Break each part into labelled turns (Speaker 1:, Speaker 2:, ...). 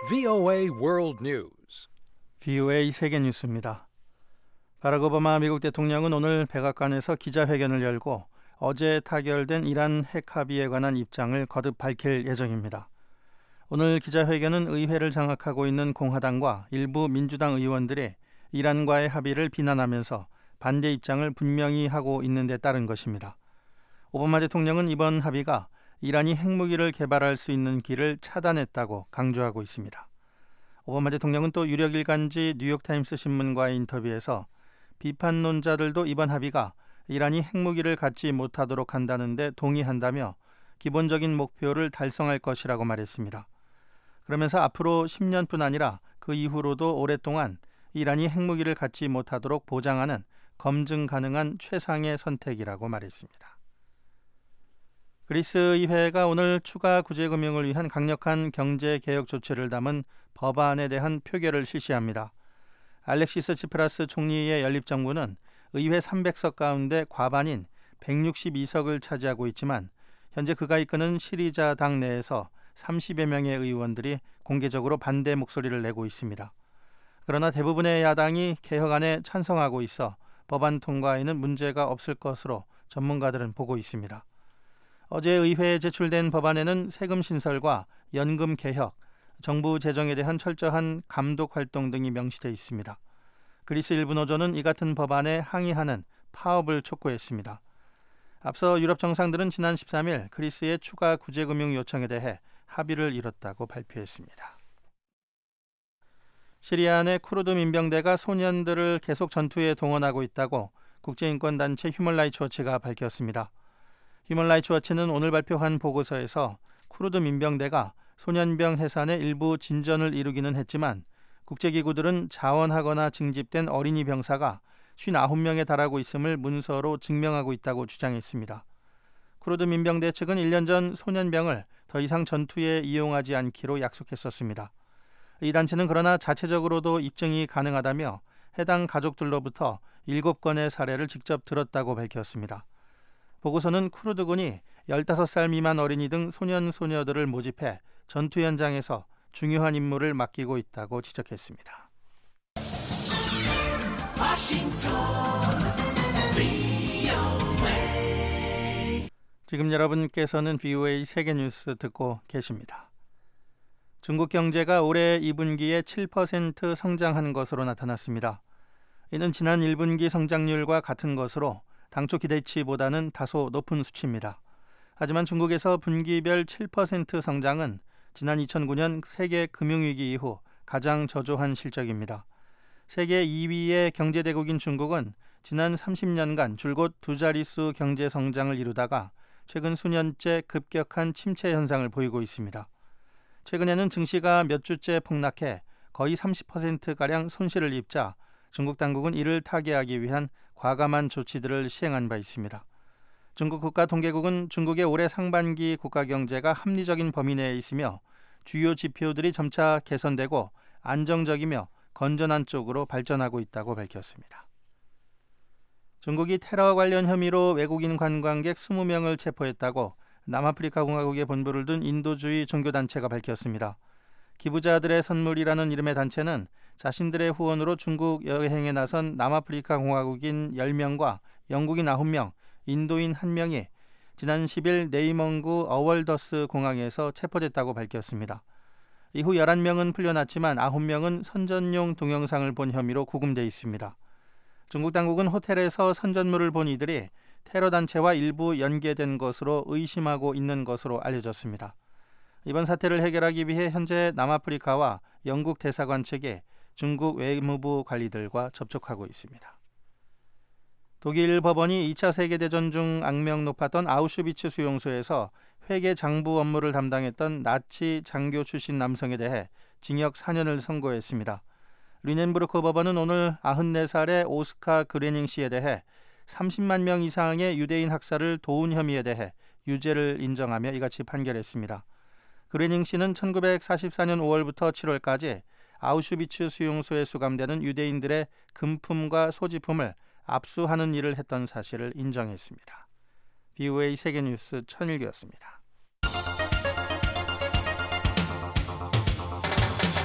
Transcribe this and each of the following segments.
Speaker 1: VOA World News.
Speaker 2: VOA 세계 뉴스입니다. 바락 오바마 미국 대통령은 오늘 백악관에서 기자회견을 열고 어제 타결된 이란 핵 합의에 관한 입장을 거듭 밝힐 예정입니다. 오늘 기자회견은 의회를 장악하고 있는 공화당과 일부 민주당 의원들이 이란과의 합의를 비난하면서 반대 입장을 분명히 하고 있는 데 따른 것입니다. 오바마 대통령은 이번 합의가 이란이 핵무기를 개발할 수 있는 길을 차단했다고 강조하고 있습니다. 오바마 대통령은 또 유력 일간지 뉴욕타임스 신문과의 인터뷰에서 비판론자들도 이번 합의가 이란이 핵무기를 갖지 못하도록 한다는 데 동의한다며 기본적인 목표를 달성할 것이라고 말했습니다. 그러면서 앞으로 10년뿐 아니라 그 이후로도 오랫동안 이란이 핵무기를 갖지 못하도록 보장하는 검증 가능한 최상의 선택이라고 말했습니다. 그리스 의회가 오늘 추가 구제금융을 위한 강력한 경제개혁 조치를 담은 법안에 대한 표결을 실시합니다. 알렉시스 치프라스 총리의 연립정부는 의회 300석 가운데 과반인 162석을 차지하고 있지만 현재 그가 이끄는 시리자당 내에서 30여 명의 의원들이 공개적으로 반대 목소리를 내고 있습니다. 그러나 대부분의 야당이 개혁안에 찬성하고 있어 법안 통과에는 문제가 없을 것으로 전문가들은 보고 있습니다. 어제 의회에 제출된 법안에는 세금 신설과 연금 개혁, 정부 재정에 대한 철저한 감독 활동 등이 명시되어 있습니다. 그리스 일부 노조는 이 같은 법안에 항의하는 파업을 촉구했습니다. 앞서 유럽 정상들은 지난 13일 그리스의 추가 구제금융 요청에 대해 합의를 이뤘다고 발표했습니다. 시리아 내 쿠르드 민병대가 소년들을 계속 전투에 동원하고 있다고 국제인권단체 휴먼라이츠 워치가 밝혔습니다. 휴먼라이츠 워치는 오늘 발표한 보고서에서 쿠르드 민병대가 소년병 해산의 일부 진전을 이루기는 했지만 국제기구들은 자원하거나 징집된 어린이 병사가 59명에 달하고 있음을 문서로 증명하고 있다고 주장했습니다. 쿠르드 민병대 측은 1년 전 소년병을 더 이상 전투에 이용하지 않기로 약속했었습니다. 이 단체는 그러나 자체적으로도 입증이 가능하다며 해당 가족들로부터 7건의 사례를 직접 들었다고 밝혔습니다. 보고서는 쿠르드군이 15살 미만 어린이 등 소년, 소녀들을 모집해 전투 현장에서 중요한 임무를 맡기고 있다고 지적했습니다. 지금 여러분께서는 VOA 세계뉴스 듣고 계십니다. 중국 경제가 올해 2분기에 7% 성장한 것으로 나타났습니다. 이는 지난 1분기 성장률과 같은 것으로 당초 기대치보다는 다소 높은 수치입니다. 하지만 중국에서 분기별 7% 성장은 지난 2009년 세계 금융위기 이후 가장 저조한 실적입니다. 세계 2위의 경제대국인 중국은 지난 30년간 줄곧 두 자릿수 경제 성장을 이루다가 최근 수년째 급격한 침체 현상을 보이고 있습니다. 최근에는 증시가 몇 주째 폭락해 거의 30%가량 손실을 입자 중국 당국은 이를 타개하기 위한 과감한 조치들을 시행한 바 있습니다. 중국 국가통계국은 중국의 올해 상반기 국가 경제가 합리적인 범위 내에 있으며 주요 지표들이 점차 개선되고 안정적이며 건전한 쪽으로 발전하고 있다고 밝혔습니다. 중국이 테러 관련 혐의로 외국인 관광객 20명을 체포했다고 남아프리카 공화국에 본부를 둔 인도주의 종교단체가 밝혔습니다. 기부자들의 선물이라는 이름의 단체는 자신들의 후원으로 중국 여행에 나선 남아프리카 공화국인 10명과 영국인 9명, 인도인 1명이 지난 10일 네이멍구 어월더스 공항에서 체포됐다고 밝혔습니다. 이후 11명은 풀려났지만 9명은 선전용 동영상을 본 혐의로 구금돼 있습니다. 중국 당국은 호텔에서 선전물을 본 이들이 테러 단체와 일부 연계된 것으로 의심하고 있는 것으로 알려졌습니다. 이번 사태를 해결하기 위해 현재 남아프리카와 영국 대사관 측이 중국 외무부 관리들과 접촉하고 있습니다. 독일 법원이 2차 세계대전 중 악명 높았던 아우슈비츠 수용소에서 회계 장부 업무를 담당했던 나치 장교 출신 남성에 대해 징역 4년을 선고했습니다. 류넨부르크 법원은 오늘 94살의 오스카 그레닝 씨에 대해 30만 명 이상의 유대인 학살을 도운 혐의에 대해 유죄를 인정하며 이같이 판결했습니다. 그레닝 씨는 1944년 5월부터 7월까지 아우슈비츠 수용소에 수감되는 유대인들의 금품과 소지품을 압수하는 일을 했던 사실을 인정했습니다. VOA 세계뉴스 천일규였습니다.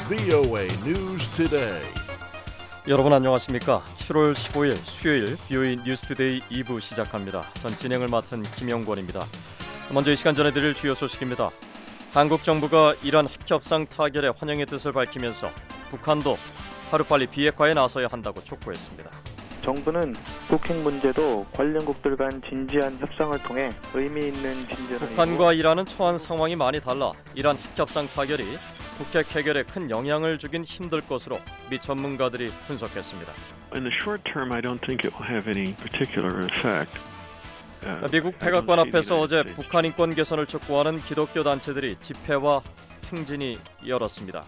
Speaker 1: VOA News Today.
Speaker 3: 여러분 안녕하십니까? 7월 15일 수요일 VOA 뉴스투데이 2부 시작합니다. 전 진행을 맡은 김영권입니다. 먼저 이 시간 전해드릴 주요 소식입니다. 한국 정부가 이란 핵협상 타결에 환영의 뜻을 밝히면서 북한도 하루빨리 비핵화에 나서야 한다고 촉구했습니다.
Speaker 4: 정부는 북핵 문제도 관련국들 간 진지한 협상을 통해 의미 있는 진전을
Speaker 3: 북한과 이란은 처한 상황이 많이 달라 이란 핵협상 타결이 북핵 해결에 큰 영향을 주긴 힘들 것으로 미 전문가들이 분석했습니다.
Speaker 5: In the short term, I don't think it will have any particular effect.
Speaker 3: 미국 백악관 앞에서 어제 북한 인권 개선을 촉구하는 기독교 단체들이 집회와 행진이 열었습니다.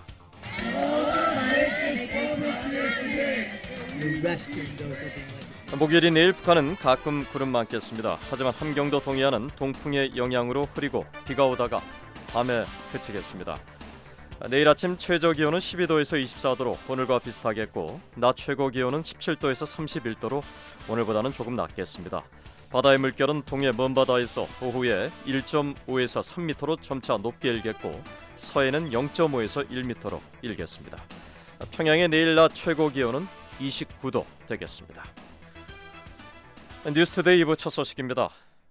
Speaker 3: 목요일인 내일 북한은 가끔 구름 많겠습니다. 하지만 함경도 동해안은 동풍의 영향으로 흐리고 비가 오다가 밤에 그치겠습니다. 내일 아침 최저 기온은 12도에서 24도로 오늘과 비슷하겠고 낮 최고 기온은 17도에서 31도로 오늘보다는 조금 낮겠습니다. 바다의 물결은 동해 먼바다에서 오후에 1.5에서 3m로 점차 높게 일겠고 서해는 0.5에서 1m로 일겠습니다. 평양의 내일 낮 최고 기온은 29도 되겠습니다. 뉴스투데이 2부 첫 소식입니다.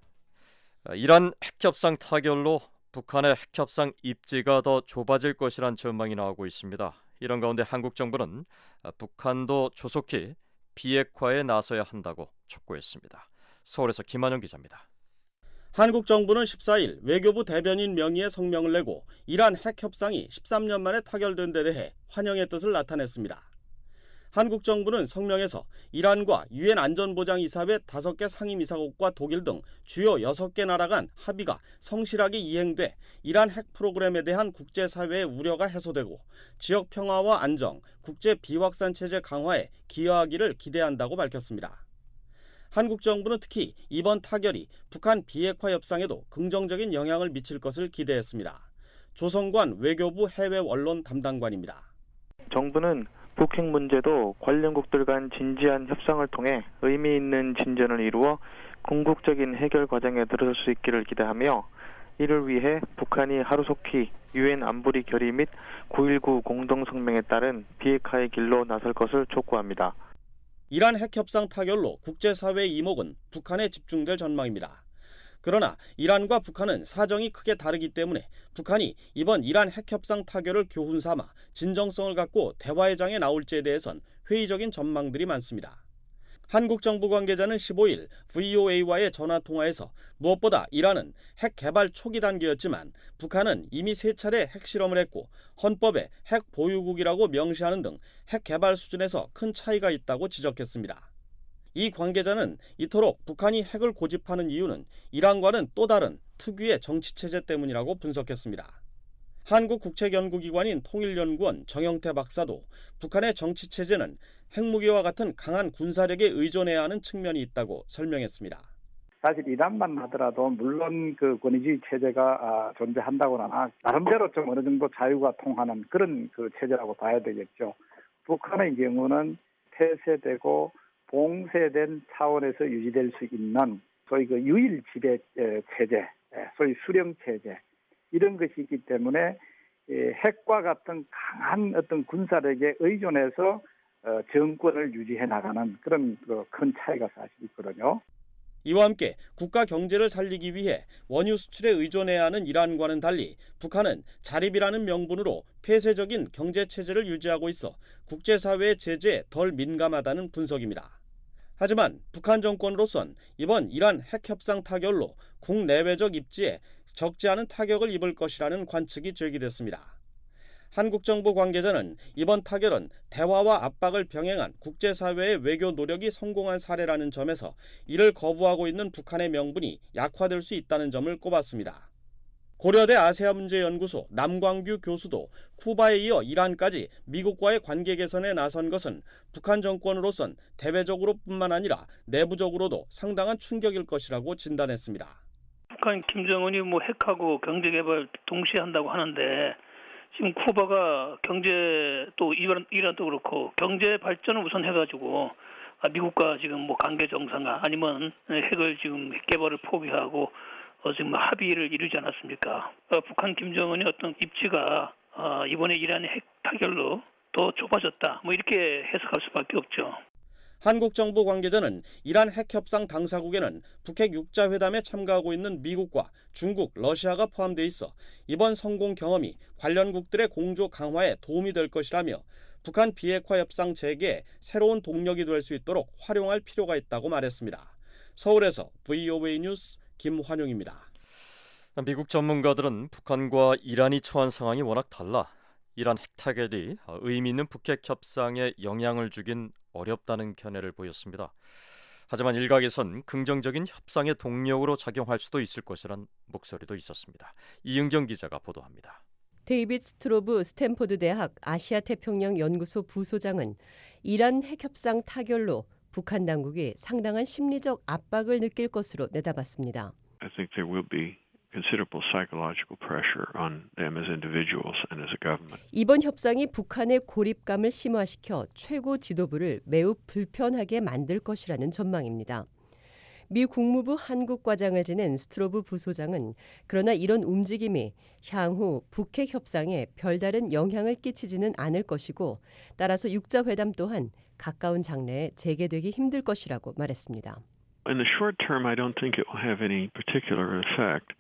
Speaker 3: 이란 핵협상 타결로 북한의 핵협상 입지가 더 좁아질 것이란 전망이 나오고 있습니다. 이런 가운데 한국 정부는 북한도 조속히 비핵화에 나서야 한다고 촉구했습니다. 서울에서 김한영 기자입니다.
Speaker 6: 한국 정부는 14일 외교부 대변인 명의의 성명을 내고 이란 핵협상이 13년 만에 타결된 데 대해 환영의 뜻을 나타냈습니다. 한국 정부는 성명에서 이란과 유엔 안전보장이사회 5개 상임이사국과 독일 등 주요 6개 나라 간 합의가 성실하게 이행돼 이란 핵 프로그램에 대한 국제사회의 우려가 해소되고 지역 평화와 안정, 국제 비확산 체제 강화에 기여하기를 기대한다고 밝혔습니다. 한국 정부는 특히 이번 타결이 북한 비핵화 협상에도 긍정적인 영향을 미칠 것을 기대했습니다. 조성관 외교부 해외 언론 담당관입니다.
Speaker 4: 정부는 북핵 문제도 관련국들 간 진지한 협상을 통해 의미 있는 진전을 이루어 궁극적인 해결 과정에 들어설 수 있기를 기대하며 이를 위해 북한이 하루속히 유엔 안보리 결의 및 9.19 공동성명에 따른 비핵화의 길로 나설 것을 촉구합니다.
Speaker 6: 이란 핵협상 타결로 국제사회의 이목은 북한에 집중될 전망입니다. 그러나 이란과 북한은 사정이 크게 다르기 때문에 북한이 이번 이란 핵협상 타결을 교훈 삼아 진정성을 갖고 대화의 장에 나올지에 대해선 회의적인 전망들이 많습니다. 한국 정부 관계자는 15일 VOA와의 전화통화에서 무엇보다 이란은 핵 개발 초기 단계였지만 북한은 이미 3차례 핵실험을 했고 헌법에 핵 보유국이라고 명시하는 등 핵 개발 수준에서 큰 차이가 있다고 지적했습니다. 이 관계자는 이토록 북한이 핵을 고집하는 이유는 이란과는 또 다른 특유의 정치체제 때문이라고 분석했습니다. 한국국책연구기관인 통일연구원 정영태 박사도 북한의 정치체제는 핵무기와 같은 강한 군사력에 의존해야 하는 측면이 있다고 설명했습니다.
Speaker 7: 사실 이란만 하더라도 물론 그 권위주의 체제가 존재한다고는 하나 나름대로 좀 어느 정도 자유가 통하는 그런 그 체제라고 봐야 되겠죠. 북한의 경우는 폐쇄되고 봉쇄된 차원에서 유지될 수 있는 소위 그 유일 지배 체제, 소위 수령 체제 이런 것이 있기 때문에 핵과 같은 강한 어떤 군사력에 의존해서 정권을 유지해 나가는 그런 큰 차이가 사실 있거든요.
Speaker 6: 이와 함께 국가 경제를 살리기 위해 원유 수출에 의존해야 하는 이란과는 달리 북한은 자립이라는 명분으로 폐쇄적인 경제 체제를 유지하고 있어 국제사회의 제재에 덜 민감하다는 분석입니다. 하지만 북한 정권으로선 이번 이란 핵협상 타결로 국내외적 입지에 적지 않은 타격을 입을 것이라는 관측이 제기됐습니다. 한국 정부 관계자는 이번 타결은 대화와 압박을 병행한 국제사회의 외교 노력이 성공한 사례라는 점에서 이를 거부하고 있는 북한의 명분이 약화될 수 있다는 점을 꼽았습니다. 고려대 아세아문제연구소 남광규 교수도 쿠바에 이어 이란까지 미국과의 관계 개선에 나선 것은 북한 정권으로선 대외적으로뿐만 아니라 내부적으로도 상당한 충격일 것이라고 진단했습니다.
Speaker 8: 북한 김정은이 핵하고 경제개발 동시에 한다고 하는데 지금 쿠바가 경제 또 이란도 그렇고 경제 발전을 우선 해가지고 미국과 지금 관계 정상화 아니면 핵을 지금 핵 개발을 포기하고 지금 합의를 이루지 않았습니까? 북한 김정은의 어떤 입지가 이번에 이란의 핵 타결로 더 좁아졌다. 뭐 이렇게 해석할 수밖에 없죠.
Speaker 6: 한국 정부 관계자는 이란 핵협상 당사국에는 북핵 6자 회담에 참가하고 있는 미국과 중국, 러시아가 포함돼 있어 이번 성공 경험이 관련국들의 공조 강화에 도움이 될 것이라며 북한 비핵화 협상 재개에 새로운 동력이 될 수 있도록 활용할 필요가 있다고 말했습니다. 서울에서 VOA 뉴스 김환용입니다.
Speaker 3: 미국 전문가들은 북한과 이란이 처한 상황이 워낙 달라 이란 핵타결이 의미 있는 북핵 협상에 영향을 주긴 어렵다는 견해를 보였습니다. 하지만 일각에선 긍정적인 협상의 동력으로 작용할 수도 있을 것이란 목소리도 있었습니다. 이은경 기자가 보도합니다.
Speaker 9: 데이빗 스트로브 스탠포드 대학 아시아태평양 연구소 부소장은 이란 핵협상 타결로 북한 당국이 상당한 심리적 압박을 느낄 것으로 내다봤습니다.
Speaker 5: I think there will be considerable psychological pressure on them as individuals and as a government.
Speaker 9: 이번 협상이 북한의 고립감을 심화시켜 최고 지도부를 매우 불편하게 만들 것이라는 전망입니다. 미 국무부 한국과장을 지낸 스트로브 부소장은 그러나 이런 움직임이 향후 북핵 협상에 별다른 영향을 끼치지는 않을 것이고 따라서 6자 회담 또한 가까운 장래에 재개되기 힘들 것이라고 말했습니다.
Speaker 5: In the short term, I don't think it will have any particular effect.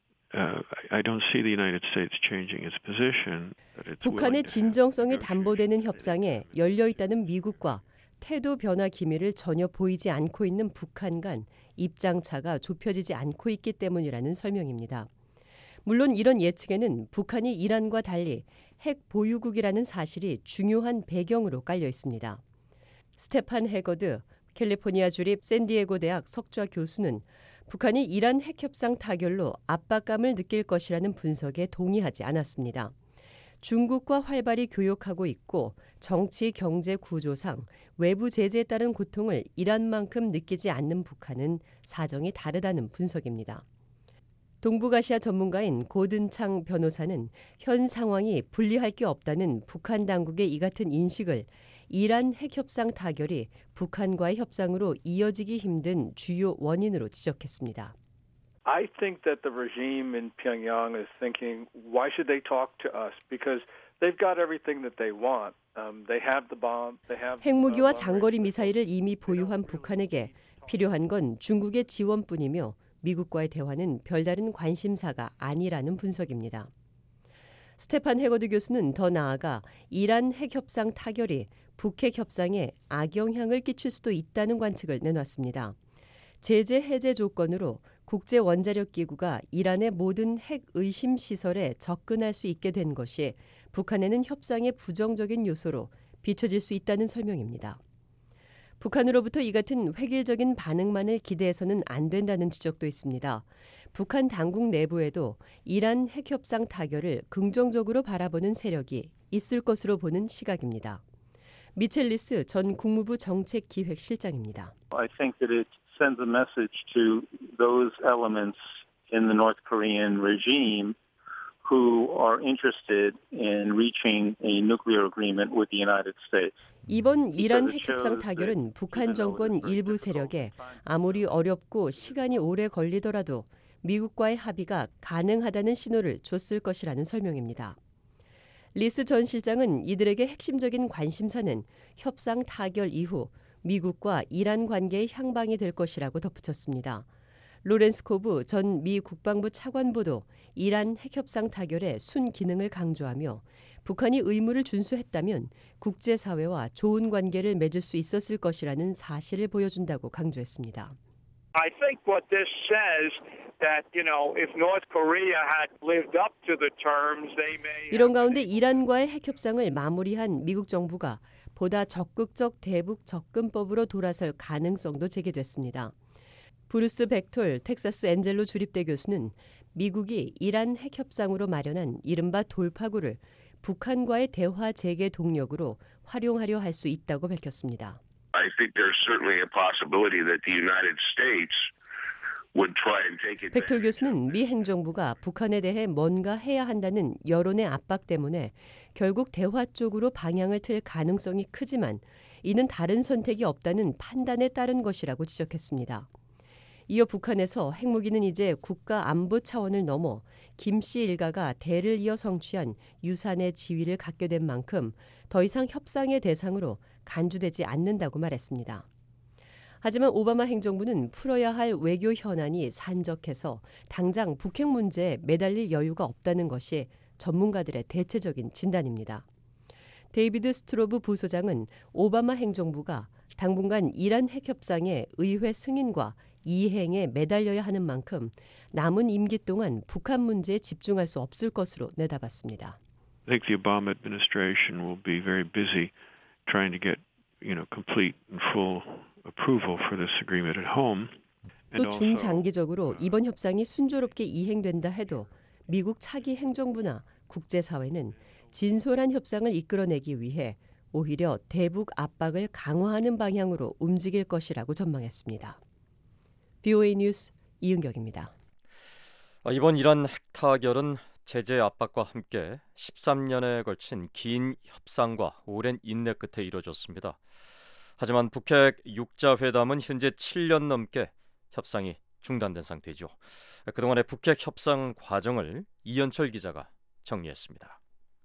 Speaker 5: I don't see the United States changing its position.
Speaker 9: 북한의 진정성이 담보되는 협상에 열려 있다는 미국과 태도 변화 기미를 전혀 보이지 않고 있는 북한 간 입장차가 좁혀지지 않고 있기 때문이라는 설명입니다. 물론 이런 예측에는 북한이 이란과 달리 핵 보유국이라는 사실이 중요한 배경으로 깔려 있습니다. 스테판 해거드 캘리포니아 주립 샌디에고 대학 석좌 교수는 북한이 이란 핵협상 타결로 압박감을 느낄 것이라는 분석에 동의하지 않았습니다. 중국과 활발히 교역하고 있고 정치, 경제 구조상 외부 제재에 따른 고통을 이란만큼 느끼지 않는 북한은 사정이 다르다는 분석입니다. 동북아시아 전문가인 고든창 변호사는 현 상황이 불리할 게 없다는 북한 당국의 이 같은 인식을 이란 핵협상 타결이 북한과의 협상으로 이어지기 힘든 주요 원인으로 지적했습니다.
Speaker 10: I think that the regime in Pyongyang is thinking, why should they talk to us? Because they've got everything that they want. They have the bomb. They have
Speaker 9: 핵무기와 장거리 미사일을 이미 보유한 북한에게 필요한 건 중국의 지원뿐이며 미국과의 대화는 별다른 관심사가 아니라는 분석입니다. 스테판 해거드 교수는 더 나아가 이란 핵협상 타결이 북핵 협상에 악영향을 끼칠 수도 있다는 관측을 내놨습니다. 제재 해제 조건으로 국제원자력기구가 이란의 모든 핵 의심 시설에 접근할 수 있게 된 것이 북한에는 협상의 부정적인 요소로 비춰질 수 있다는 설명입니다. 북한으로부터 이 같은 획일적인 반응만을 기대해서는 안 된다는 지적도 있습니다. 북한 당국 내부에도 이란 핵협상 타결을 긍정적으로 바라보는 세력이 있을 것으로 보는 시각입니다. 미첼 리스 전 국무부 정책기획실장입니다.
Speaker 11: I think that it sends a message to those elements in the North Korean regime who are interested in reaching a nuclear agreement with the United States.
Speaker 9: 이번 이란 핵협상 타결은 북한 정권 일부 세력에 아무리 어렵고 시간이 오래 걸리더라도 미국과의 합의가 가능하다는 신호를 줬을 것이라는 설명입니다. 리스 전 실장은 이들에게 핵심적인 관심사는 협상 타결 이후 미국과 이란 관계의 향방이 될 것이라고 덧붙였습니다. 로렌스 코브 전 미 국방부 차관보도 이란 핵협상 타결의 순기능을 강조하며 북한이 의무를 준수했다면 국제사회와 좋은 관계를 맺을 수 있었을 것이라는 사실을 보여준다고 강조했습니다.
Speaker 12: I think what this says that, if North Korea had lived up to the terms, they may.
Speaker 9: 이런 가운데 이란과의 핵협상을 마무리한 미국 정부가 보다 적극적 대북 접근법으로 돌아설 가능성도 제기됐습니다. 브루스 벡톨 텍사스 엔젤로 주립대 교수는 미국이 이란 핵협상으로 마련한 이른바 돌파구를 북한과의 대화 재개 동력으로 활용하려 할 수 있다고 밝혔습니다.
Speaker 13: I think there's certainly a possibility that the United States would try and take it.
Speaker 9: 벡톨 교수는 미 행정부가 북한에 대해 뭔가 해야 한다는 여론의 압박 때문에 결국 대화 쪽으로 방향을 틀 가능성이 크지만 이는 다른 선택이 없다는 판단에 따른 것이라고 지적했습니다. 이어 북한에서 핵무기는 이제 국가 안보 차원을 넘어 김 씨 일가가 대를 이어 성취한 유산의 지위를 갖게 된 만큼 더 이상 협상의 대상으로 간주되지 않는다고 말했습니다. 하지만 오바마 행정부는 풀어야 할 외교 현안이 산적해서 당장 북핵 문제에 매달릴 여유가 없다는 것이 전문가들의 대체적인 진단입니다. 데이비드 스트로브 부소장은 오바마 행정부가 당분간 이란 핵 협상의 의회 승인과 이행에 매달려야 하는 만큼 남은 임기 동안 북한 문제에 집중할 수 없을 것으로 내다봤습니다.
Speaker 5: I think the Obama administration will be very busy trying to get, complete and full approval for this agreement at home.
Speaker 9: 또 중장기적으로 이번 협상이 순조롭게 이행된다 해도 미국 차기 행정부나 국제사회는 진솔한 협상을 이끌어내기 위해 오히려 대북 압박을 강화하는 방향으로 움직일 것이라고 전망했습니다. BOA 뉴스 이은경입니다.
Speaker 3: 이번 이란 핵 타결은 제재 압박과 함께 13년에 걸친 긴 협상과 오랜 인내 끝에 이뤄졌습니다. 하지만 북핵 6자 회담은 현재 7년 넘게 협상이 중단된 상태죠. 그동안의 북핵 협상 과정을 이현철 기자가 정리했습니다.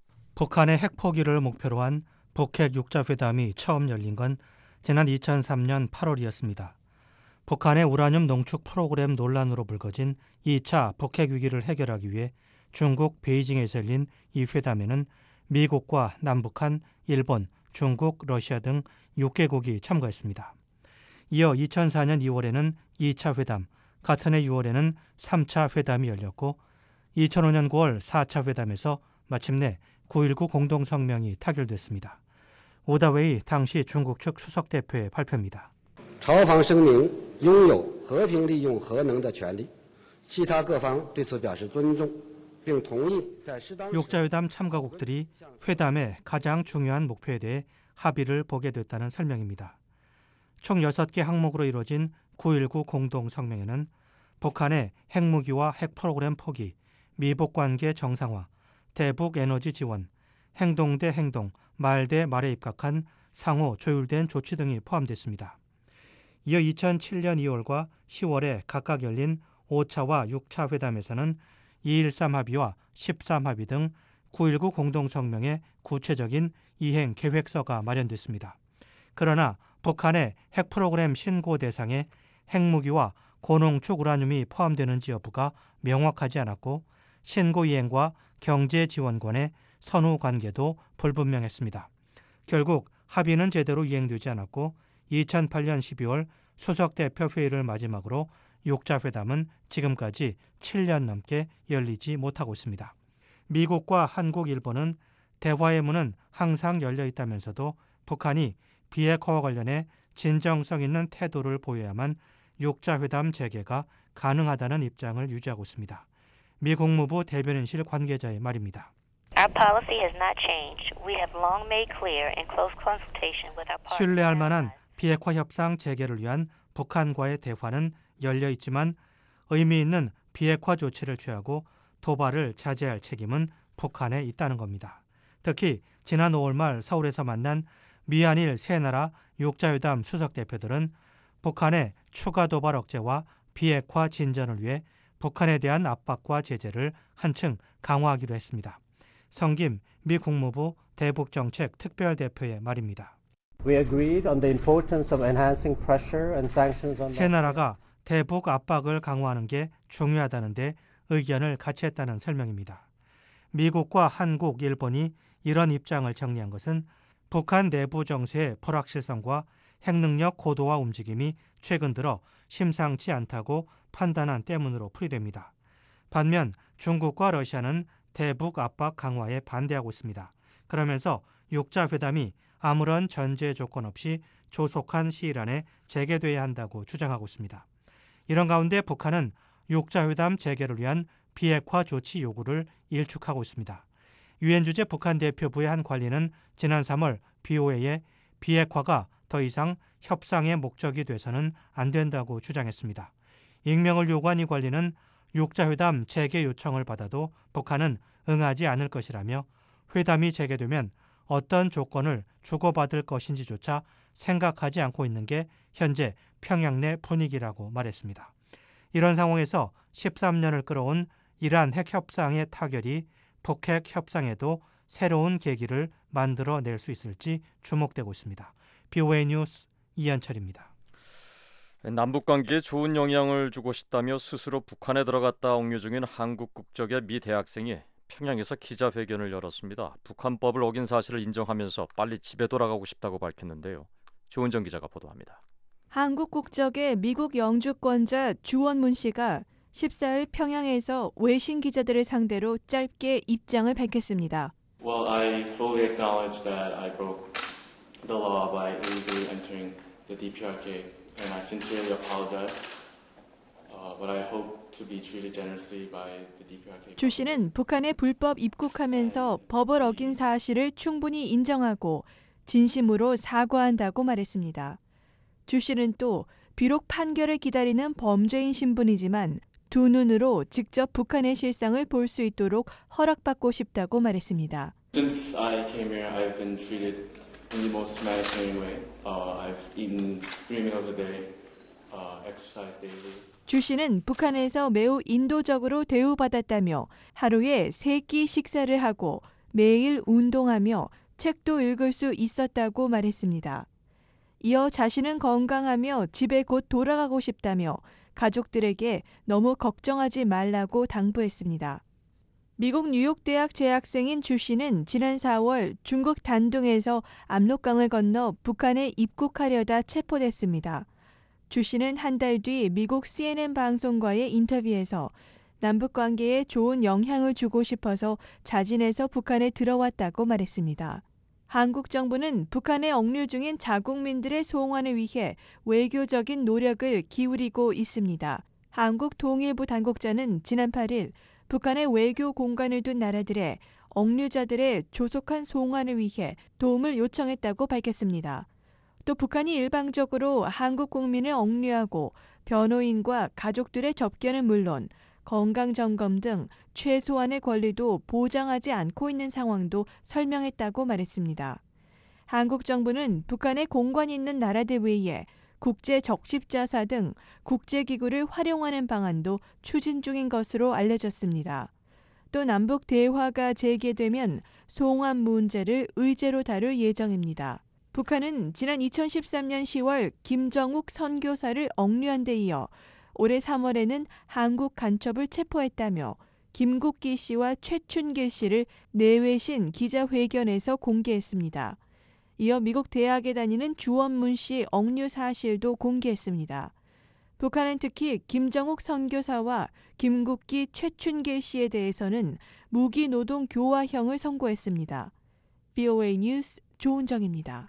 Speaker 2: 북한의 핵 포기를 목표로 한 북핵 6자 회담이 처음 열린 건 지난 2003년 8월이었습니다. 북한의 우라늄 농축 프로그램 논란으로 불거진 2차 북핵 위기를 해결하기 위해 중국 베이징에서 열린 이 회담에는 미국과 남북한, 일본, 중국, 러시아 등 6개국이 참가했습니다. 이어 2004년 2월에는 2차 회담, 같은 해 6월에는 3차 회담이 열렸고 2005년 9월 4차 회담에서 마침내 9.19 공동성명이 타결됐습니다. 오다웨이 당시 중국 측 수석 대표의 발표입니다.
Speaker 14: 朝方声明拥有和平利用核能的权利，其他各方对此表示尊重，并同意在适当时
Speaker 2: 6자회담 참가국들이 회담의 가장 중요한 목표에 대해 합의를 보게 됐다는 설명입니다. 총 6개 항목으로 이루어진 9.19 공동성명에는 북한의 핵무기와 핵 프로그램 포기, 미북 관계 정상화, 대북 에너지 지원, 행동 대 행동, 말 대 말에 입각한 상호 조율된 조치 등이 포함됐습니다. 이어 2007년 2월과 10월에 각각 열린 5차와 6차 회담에서는 213 합의와 13 합의 등 9.19 공동성명의 구체적인 이행 계획서가 마련됐습니다. 그러나 북한의 핵 프로그램 신고 대상에 핵무기와 고농축 우라늄이 포함되는지 여부가 명확하지 않았고 신고 이행과 경제 지원권의 선후 관계도 불분명했습니다. 결국 합의는 제대로 이행되지 않았고 2008년 12월 수석대표 회의를 마지막으로 6자 회담은 지금까지 7년 넘게 열리지 못하고 있습니다. 미국과 한국, 일본은 대화의 문은 항상 열려 있다면서도 북한이 비핵화와 관련해 진정성 있는 태도를 보여야만 6자 회담 재개가 가능하다는 입장을 유지하고 있습니다. 미 국무부 대변인실 관계자의 말입니다. 신뢰할 만한 비핵화 협상 재개를 위한 북한과의 대화는 열려 있지만 의미 있는 비핵화 조치를 취하고 도발을 자제할 책임은 북한에 있다는 겁니다. 특히 지난 5월 말 서울에서 만난 미한일 세 나라 6자회담 수석대표들은 북한의 추가 도발 억제와 비핵화 진전을 위해 북한에 대한 압박과 제재를 한층 강화하기로 했습니다. 성김 미 국무부 대북정책 특별대표의 말입니다. 세 나라가 대북 압박을 강화하는 게 중요하다는데 의견을 같이 했다는 설명입니다. 미국과 한국, 일본이 이런 입장을 정리한 것은 북한 내부 정세의 불확실성과 핵능력 고도화 움직임이 최근 들어 심상치 않다고 판단한 때문으로 풀이됩니다. 반면 중국과 러시아는 대북 압박 강화에 반대하고 있습니다. 그러면서 6자 회담이 아무런 전제 조건 없이 조속한 시일 안에 재개돼야 한다고 주장하고 있습니다. 이런 가운데 북한은 6자 회담 재개를 위한 비핵화 조치 요구를 일축하고 있습니다. 유엔 주재 북한 대표부의 한 관리는 지난 3월 BOA에 비핵화가 더 이상 협상의 목적이 돼서는 안 된다고 주장했습니다. 익명을 요구한 이 관리는 6자 회담 재개 요청을 받아도 북한은 응하지 않을 것이라며 회담이 재개되면 어떤 조건을 주고받을 것인지조차 생각하지 않고 있는 게 현재 평양 내 분위기라고 말했습니다.
Speaker 15: 이런 상황에서 13년을 끌어온 이란 핵 협상의 타결이 북핵 협상에도 새로운 계기를 만들어낼 수 있을지 주목되고 있습니다. BOA 뉴스 이현철입니다.
Speaker 3: 남북관계에 좋은 영향을 주고 싶다며 스스로 북한에 들어갔다 억류 중인 한국 국적의 미 대학생이 평양에서 기자회견을 열었습니다. 북한법을 어긴 사실을 인정하면서 빨리 집에 돌아가고 싶다고 밝혔는데요. 조은정 기자가 보도합니다.
Speaker 16: 한국 국적의 미국 영주권자 주원문 씨가 14일 평양에서 외신 기자들을 상대로 짧게 입장을 밝혔습니다.
Speaker 17: Well, I fully acknowledge that I broke the law by illegally entering the DPRK, and I sincerely apologize. But I hope to be treated generously by the DPRK.
Speaker 16: 주 씨는 북한에 불법 입국하면서 법을 어긴 사실을 충분히 인정하고 진심으로 사과한다고 말했습니다. 주 씨는 또 비록 판결을 기다리는 범죄인 신분이지만 두 눈으로 직접 북한의 실상을 볼 수 있도록 허락받고 싶다고 말했습니다.
Speaker 17: Since I came here, I've been treated in the most humanitarian way. I've eaten 3 meals a day, exercised daily.
Speaker 16: 주 씨는 북한에서 매우 인도적으로 대우받았다며 하루에 3끼 식사를 하고 매일 운동하며 책도 읽을 수 있었다고 말했습니다. 이어 자신은 건강하며 집에 곧 돌아가고 싶다며 가족들에게 너무 걱정하지 말라고 당부했습니다. 미국 뉴욕대학 재학생인 주 씨는 지난 4월 중국 단둥에서 압록강을 건너 북한에 입국하려다 체포됐습니다. 주 씨는 한 달 뒤 미국 CNN 방송과의 인터뷰에서 남북관계에 좋은 영향을 주고 싶어서 자진해서 북한에 들어왔다고 말했습니다. 한국 정부는 북한에 억류 중인 자국민들의 송환을 위해 외교적인 노력을 기울이고 있습니다. 한국 통일부 당국자는 지난 8일 북한의 외교 공간을 둔 나라들의 억류자들의 조속한 송환을 위해 도움을 요청했다고 밝혔습니다. 또 북한이 일방적으로 한국 국민을 억류하고 변호인과 가족들의 접견은 물론 건강점검 등 최소한의 권리도 보장하지 않고 있는 상황도 설명했다고 말했습니다. 한국 정부는 북한에 공관이 있는 나라들 외에 국제적십자사 등 국제기구를 활용하는 방안도 추진 중인 것으로 알려졌습니다. 또 남북 대화가 재개되면 송환 문제를 의제로 다룰 예정입니다. 북한은 지난 2013년 10월 김정욱 선교사를 억류한 데 이어 올해 3월에는 한국 간첩을 체포했다며 김국기 씨와 최춘길 씨를 내외신 기자회견에서 공개했습니다. 이어 미국 대학에 다니는 주원문 씨 억류 사실도 공개했습니다. 북한은 특히 김정욱 선교사와 김국기 최춘길 씨에 대해서는 무기노동 교화형을 선고했습니다. BOA 뉴스 조은정입니다.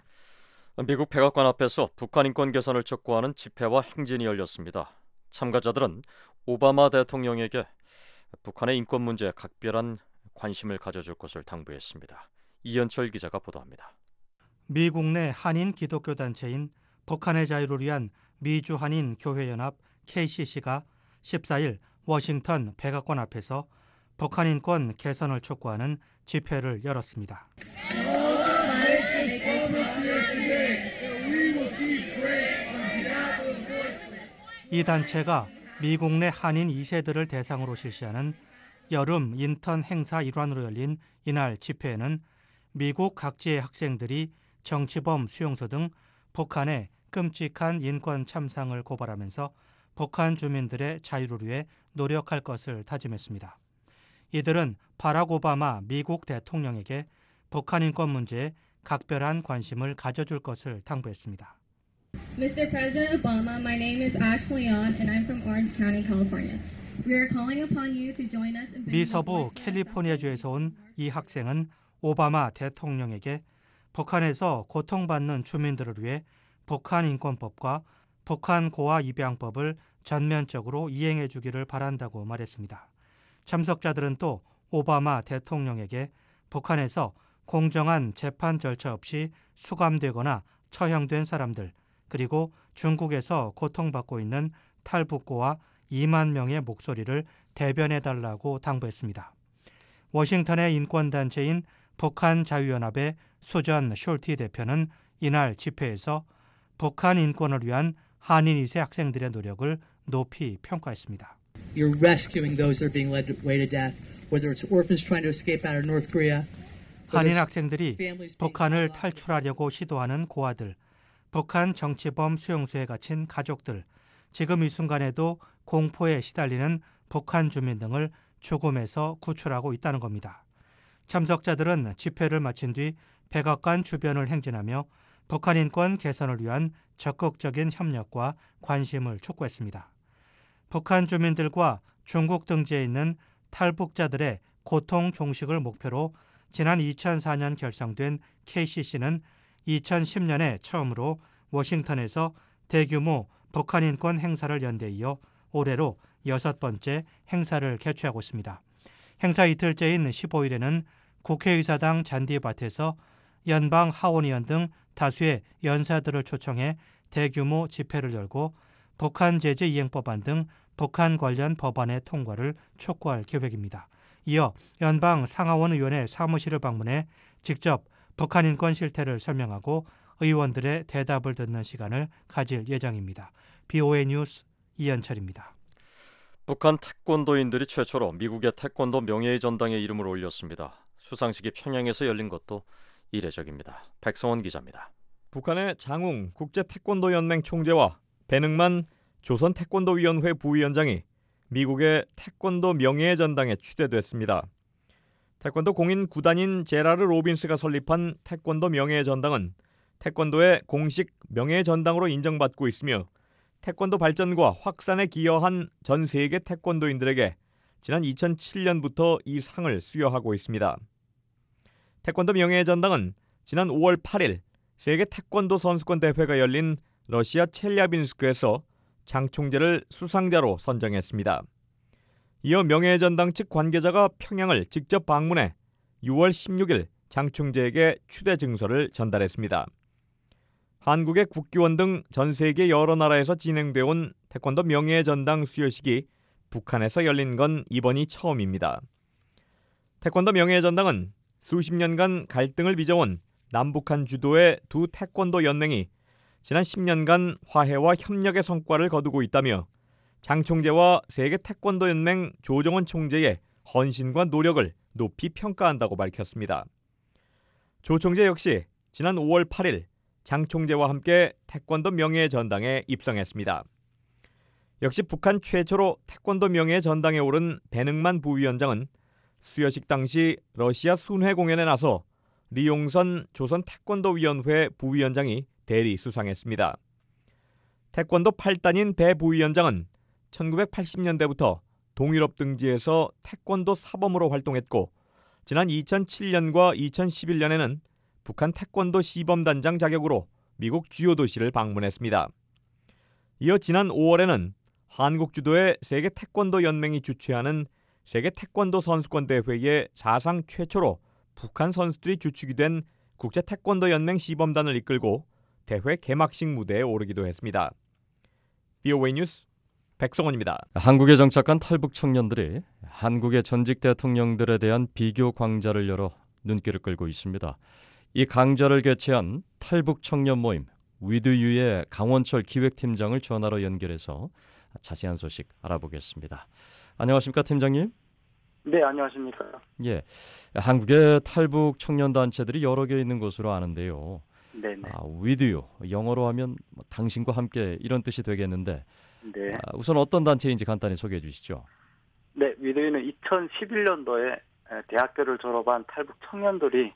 Speaker 3: 미국 백악관 앞에서 북한 인권 개선을 촉구하는 집회와 행진이 열렸습니다. 참가자들은 오바마 대통령에게 북한의 인권 문제에 각별한 관심을 가져줄 것을 당부했습니다. 이현철 기자가 보도합니다.
Speaker 15: 미국 내 한인 기독교 단체인 북한의 자유를 위한 미주 한인 교회연합 KCC가 14일 워싱턴 백악관 앞에서 북한 인권 개선을 촉구하는 집회를 열었습니다. 이 단체가 미국 내 한인 2세들을 대상으로 실시하는 여름 인턴 행사 일환으로 열린 이날 집회에는 미국 각지의 학생들이 정치범 수용소 등 북한의 끔찍한 인권 참상을 고발하면서 북한 주민들의 자유를 위해 노력할 것을 다짐했습니다. 이들은 바락 오바마 미국 대통령에게 북한 인권 문제에 각별한 관심을 가져줄 것을 당부했습니다.
Speaker 18: Mr. President Obama, my name is Ashley Yeon and I'm from Orange County, California. We are calling upon you to join us in
Speaker 15: 미 서부 캘리포니아주에서 온 이 학생은 오바마 대통령에게 북한에서 고통받는 주민들을 위해 북한 인권법과 북한 고아 입양법을 전면적으로 이행해 주기를 바란다고 말했습니다. 참석자들은 또 오바마 대통령에게 북한에서 공정한 재판 절차 없이 수감되거나 처형된 사람들, 그리고 중국에서 고통받고 있는 탈북고와 2만 명의 목소리를 대변해달라고 당부했습니다. 워싱턴의 인권단체인 북한자유연합의 수전 숄티 대표는 이날 집회에서 북한 인권을 위한 한인 2세 학생들의 노력을 높이 평가했습니다.
Speaker 19: You're rescuing those that are being led away to death, whether it's orphans trying to escape out of North Korea.
Speaker 15: 한인 학생들이 북한을 탈출하려고 시도하는 고아들, 북한 정치범 수용소에 갇힌 가족들, 지금 이 순간에도 공포에 시달리는 북한 주민 등을 죽음에서 구출하고 있다는 겁니다. 참석자들은 집회를 마친 뒤 백악관 주변을 행진하며 북한 인권 개선을 위한 적극적인 협력과 관심을 촉구했습니다. 북한 주민들과 중국 등지에 있는 탈북자들의 고통 종식을 목표로 지난 2004년 결성된 KCC는 2010년에 처음으로 워싱턴에서 대규모 북한 인권 행사를 연대 이어 올해로 6번째 행사를 개최하고 있습니다. 행사 이틀째인 15일에는 국회의사당 잔디밭에서 연방 하원의원 등 다수의 연사들을 초청해 대규모 집회를 열고 북한 제재 이행법안 등 북한 관련 법안의 통과를 촉구할 계획입니다. 이어 연방 상하원 의원의 사무실을 방문해 직접 북한 인권 실태를 설명하고 의원들의 대답을 듣는 시간을 가질 예정입니다. BOA 뉴스 이현철입니다.
Speaker 3: 북한 태권도인들이 최초로 미국의 태권도 명예의 전당에 이름을 올렸습니다. 수상식이 평양에서 열린 것도 이례적입니다. 백성원 기자입니다.
Speaker 20: 북한의 장웅 국제태권도연맹 총재와 배능만 조선태권도위원회 부위원장이 미국의 태권도 명예의 전당에 추대됐습니다. 태권도 공인 구단인 제라르 로빈스가 설립한 태권도 명예의 전당은 태권도의 공식 명예의 전당으로 인정받고 있으며 태권도 발전과 확산에 기여한 전 세계 태권도인들에게 지난 2007년부터 이 상을 수여하고 있습니다. 태권도 명예의 전당은 지난 5월 8일 세계 태권도 선수권 대회가 열린 러시아 첼리아빈스크에서 장 총재를 수상자로 선정했습니다. 이어 명예의 전당 측 관계자가 평양을 직접 방문해 6월 16일 장 총재에게 추대 증서를 전달했습니다. 한국의 국기원 등 전 세계 여러 나라에서 진행되어 온 태권도 명예의 전당 수여식이 북한에서 열린 건 이번이 처음입니다. 태권도 명예의 전당은 수십 년간 갈등을 빚어온 남북한 주도의 두 태권도 연맹이 지난 10년간 화해와 협력의 성과를 거두고 있다며 장 총재와 세계 태권도 연맹 조정원 총재의 헌신과 노력을 높이 평가한다고 밝혔습니다. 조 총재 역시 지난 5월 8일 장 총재와 함께 태권도 명예의 전당에 입성했습니다. 역시 북한 최초로 태권도 명예의 전당에 오른 배능만 부위원장은 수여식 당시 러시아 순회 공연에 나서 리용선 조선태권도위원회 부위원장이 대리 수상했습니다. 태권도 8단인 배 부위원장은 1980년대부터 동유럽 등지에서 태권도 사범으로 활동했고 지난 2007년과 2011년에는 북한 태권도 시범단장 자격으로 미국 주요 도시를 방문했습니다. 이어 지난 5월에는 한국 주도의 세계 태권도 연맹이 주최하는 세계 태권도 선수권 대회에 사상 최초로 북한 선수들이 주축이 된 국제 태권도 연맹 시범단을 이끌고 대회 개막식 무대에 오르기도 했습니다. BOA 뉴스 백성원입니다.
Speaker 3: 한국에 정착한 탈북 청년들이 한국의 전직 대통령들에 대한 비교 강좌를 열어 눈길을 끌고 있습니다. 이 강좌를 개최한 탈북 청년 모임 위드유의 강원철 기획팀장을 전화로 연결해서 자세한 소식 알아보겠습니다. 안녕하십니까, 팀장님?
Speaker 21: 네, 안녕하십니까.
Speaker 3: 예, 한국의 탈북 청년 단체들이 여러 개 있는 것으로 아는데요.
Speaker 21: 네네.
Speaker 3: 위드유, 영어로 하면 당신과 함께 이런 뜻이 되겠는데
Speaker 21: 네.
Speaker 3: 우선 어떤 단체인지 간단히 소개해 주시죠.
Speaker 21: 네, 위드유는 2011년도에 대학교를 졸업한 탈북 청년들이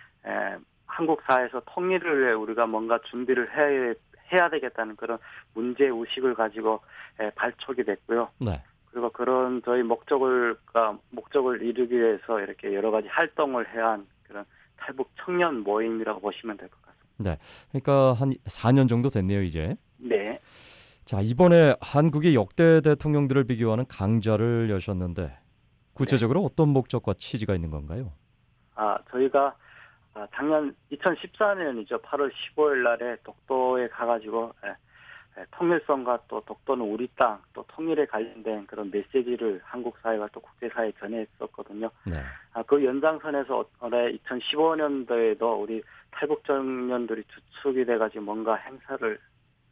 Speaker 21: 한국 사회에서 통일을 위해 우리가 뭔가 준비를 해야 되겠다는 그런 문제의식을 가지고 발족이 됐고요.
Speaker 3: 네.
Speaker 21: 그리고 그런 저희 목적을 이루기 위해서 이렇게 여러 가지 활동을 해야 한 그런 탈북 청년 모임이라고 보시면 될 것 같습니다.
Speaker 3: 네, 그러니까 한 4년 정도 됐네요, 이제.
Speaker 21: 네.
Speaker 3: 자, 이번에 한국의 역대 대통령들을 비교하는 강좌를 여셨는데 구체적으로 네. 어떤 목적과 취지가 있는 건가요?
Speaker 21: 저희가 작년 2014년이죠. 8월 15일 날에 독도에 가가지고 통일성과 또 독도는 우리 땅, 또 통일에 관련된 그런 메시지를 한국 사회와 또 국제사회에 전했었거든요.
Speaker 3: 네.
Speaker 21: 그 연장선에서 올해 2015년도에도 우리 탈북 청년들이 주축이 돼가지고 뭔가 행사를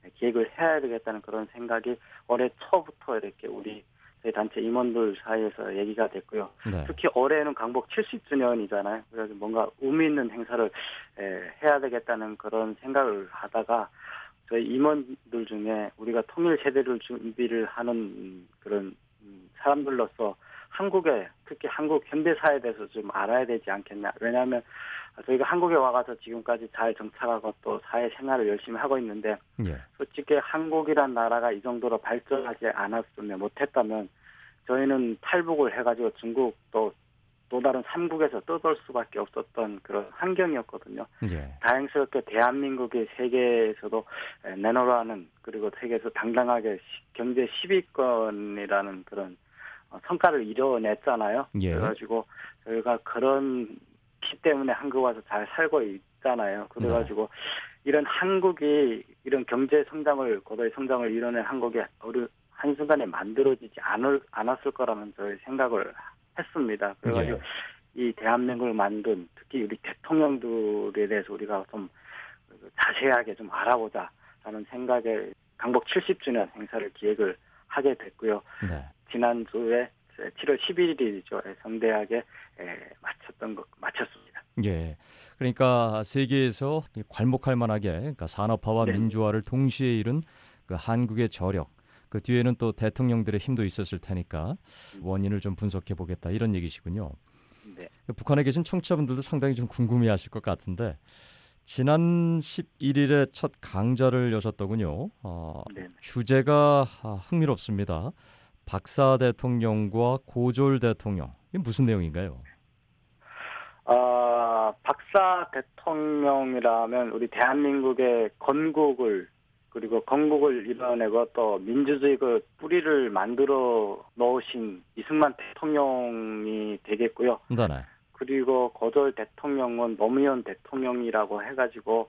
Speaker 21: 기획을 해야 되겠다는 그런 생각이 올해 초부터 이렇게 저희 단체 임원들 사이에서 얘기가 됐고요.
Speaker 20: 네.
Speaker 21: 특히 올해는 강복 70주년이잖아요. 그래서 뭔가 의미 있는 행사를 해야 되겠다는 그런 생각을 하다가 저희 임원들 중에 우리가 통일 세대를 준비를 하는 그런 사람들로서 특히 한국 현대사에 대해서 좀 알아야 되지 않겠냐. 왜냐하면 저희가 한국에 와가서 지금까지 잘 정착하고 또 사회생활을 열심히 하고 있는데
Speaker 20: 예.
Speaker 21: 솔직히 한국이란 나라가 이 정도로 발전하지 않았으면 못했다면 저희는 탈북을 해가지고 중국 또 다른 삼국에서 떠돌 수밖에 없었던 그런 환경이었거든요.
Speaker 20: 예.
Speaker 21: 다행스럽게 대한민국이 세계에서도 내놓으라는 그리고 세계에서 당당하게 경제 10위권이라는 그런 성과를 이뤄냈잖아요.
Speaker 20: 예.
Speaker 21: 그래가지고 저희가 그런 기 때문에 한국 와서 잘 살고 있잖아요. 그래가지고 이런 한국이 이런 경제 성장을 고도의 성장을 이뤄낸 한국이 한순간에 만들어지지 않았을 거라는 저희 생각을 했습니다. 그래가지고 이 대한민국을 만든 특히 우리 대통령들에 대해서 우리가 좀 자세하게 좀 알아보자라는 생각에 강복 70주년 행사를 기획을 하게 됐고요.
Speaker 20: 네.
Speaker 21: 지난주에 7월 11일이죠. 성대하게 마쳤습니다.
Speaker 20: 예. 그러니까 세계에서 괄목할 만하게 그러니까 산업화와 민주화를 동시에 이룬 그 한국의 저력, 그 뒤에는 또 대통령들의 힘도 있었을 테니까 원인을 좀 분석해 보겠다 이런 얘기시군요.
Speaker 21: 네.
Speaker 20: 북한에 계신 청취자분들도 상당히 좀 궁금해하실 것 같은데 지난 11일에 첫 강좌를 여셨더군요. 주제가 흥미롭습니다. 박사 대통령과 고졸 대통령. 이게 무슨 내용인가요?
Speaker 21: 박사 대통령이라면 우리 대한민국의 건국을 그리고 건국을 이뤄내고 또 민주주의 그 뿌리를 만들어 놓으신 이승만 대통령이 되겠고요.
Speaker 20: 네.
Speaker 21: 그리고 고졸 대통령은 노무현 대통령이라고 해가지고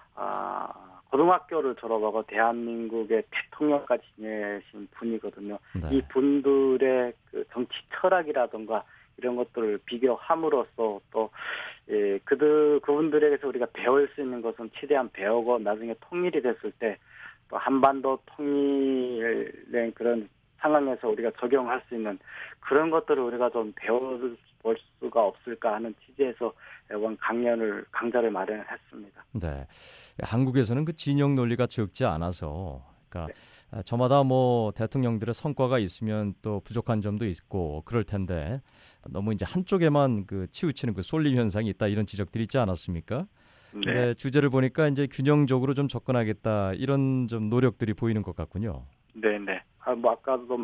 Speaker 21: 고등학교를 졸업하고 대한민국의 대통령까지 지내신 분이거든요.
Speaker 20: 네.
Speaker 21: 이 분들의 그 정치 철학이라든가 이런 것들을 비교함으로써 또 그분들에게서 우리가 배울 수 있는 것은 최대한 배우고 나중에 통일이 됐을 때 또 한반도 통일된 그런 상황에서 우리가 적용할 수 있는 그런 것들을 우리가 좀 배워볼 수가 없을까 하는 취지에서 이번 강좌를 마련했습니다.
Speaker 20: 네, 한국에서는 그 진영 논리가 적지 않아서, 그러니까 저마다 뭐 대통령들의 성과가 있으면 또 부족한 점도 있고 그럴 텐데 너무 이제 한쪽에만 그 치우치는 그 쏠림 현상이 있다 이런 지적들이 있지 않았습니까? 네. 주제를 보니까 이제 균형적으로 좀 접근하겠다 이런 좀 노력들이 보이는 것 같군요.
Speaker 21: 네. 아까도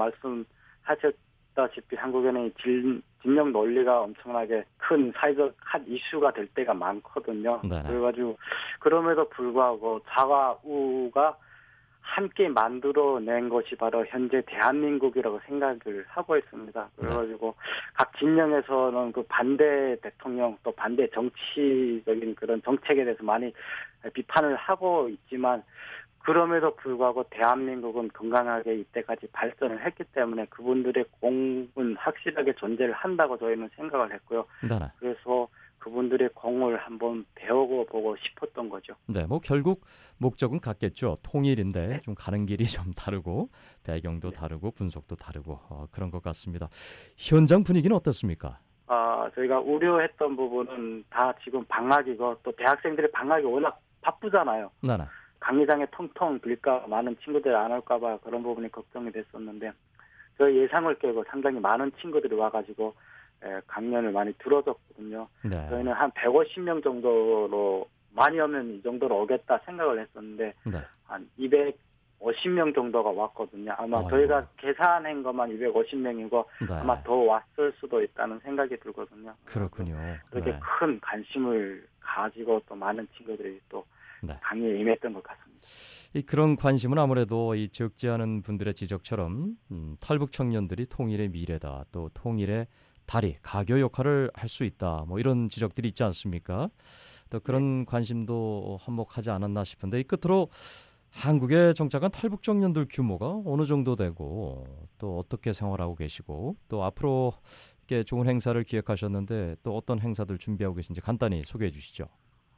Speaker 21: 말씀하셨다시피 한국에는 진영 논리가 엄청나게 큰 사회적 핫 이슈가 될 때가 많거든요.
Speaker 20: 네네.
Speaker 21: 그래가지고 그럼에도 불구하고 좌와 우가 함께 만들어낸 것이 바로 현재 대한민국이라고 생각을 하고 있습니다. 그래가지고 각 진영에서는 그 반대 대통령 또 반대 정치적인 그런 정책에 대해서 많이 비판을 하고 있지만 그럼에도 불구하고 대한민국은 건강하게 이때까지 발전을 했기 때문에 그분들의 공은 확실하게 존재를 한다고 저희는 생각을 했고요.
Speaker 20: 네네.
Speaker 21: 그래서 그분들의 공을 한번 배워보고 싶었던 거죠.
Speaker 20: 네, 뭐 결국 목적은 같겠죠. 통일인데 좀 가는 길이 좀 다르고 배경도 다르고 분석도 다르고 그런 것 같습니다. 현장 분위기는 어떻습니까?
Speaker 21: 저희가 우려했던 부분은 다 지금 방학이고 또 대학생들의 방학이 워낙 바쁘잖아요.
Speaker 20: 네.
Speaker 21: 강의장에 텅텅 빌까 많은 친구들이 안 올까 봐 그런 부분이 걱정이 됐었는데 저희 예상을 깨고 상당히 많은 친구들이 와가지고 강연을 많이 들어줬거든요.
Speaker 20: 네.
Speaker 21: 저희는 한 150명 정도로 많이 오면 이 정도로 오겠다 생각을 했었는데 한 250명 정도가 왔거든요. 아마 저희가 계산한 것만 250명이고 아마 더 왔을 수도 있다는 생각이 들거든요.
Speaker 20: 그렇군요.
Speaker 21: 그렇게 큰 관심을 가지고 또 많은 친구들이 또 강의에 임했던 것 같습니다.
Speaker 20: 그런 관심은 아무래도 이 적지 않은 분들의 지적처럼 탈북 청년들이 통일의 미래다, 또 통일의 다리, 가교 역할을 할 수 있다, 뭐 이런 지적들이 있지 않습니까? 또 그런 관심도 한몫하지 않았나 싶은데 이 끝으로 한국에 정착한 탈북 청년들 규모가 어느 정도 되고 또 어떻게 생활하고 계시고 또 앞으로 이렇게 좋은 행사를 기획하셨는데 또 어떤 행사들 준비하고 계신지 간단히 소개해 주시죠.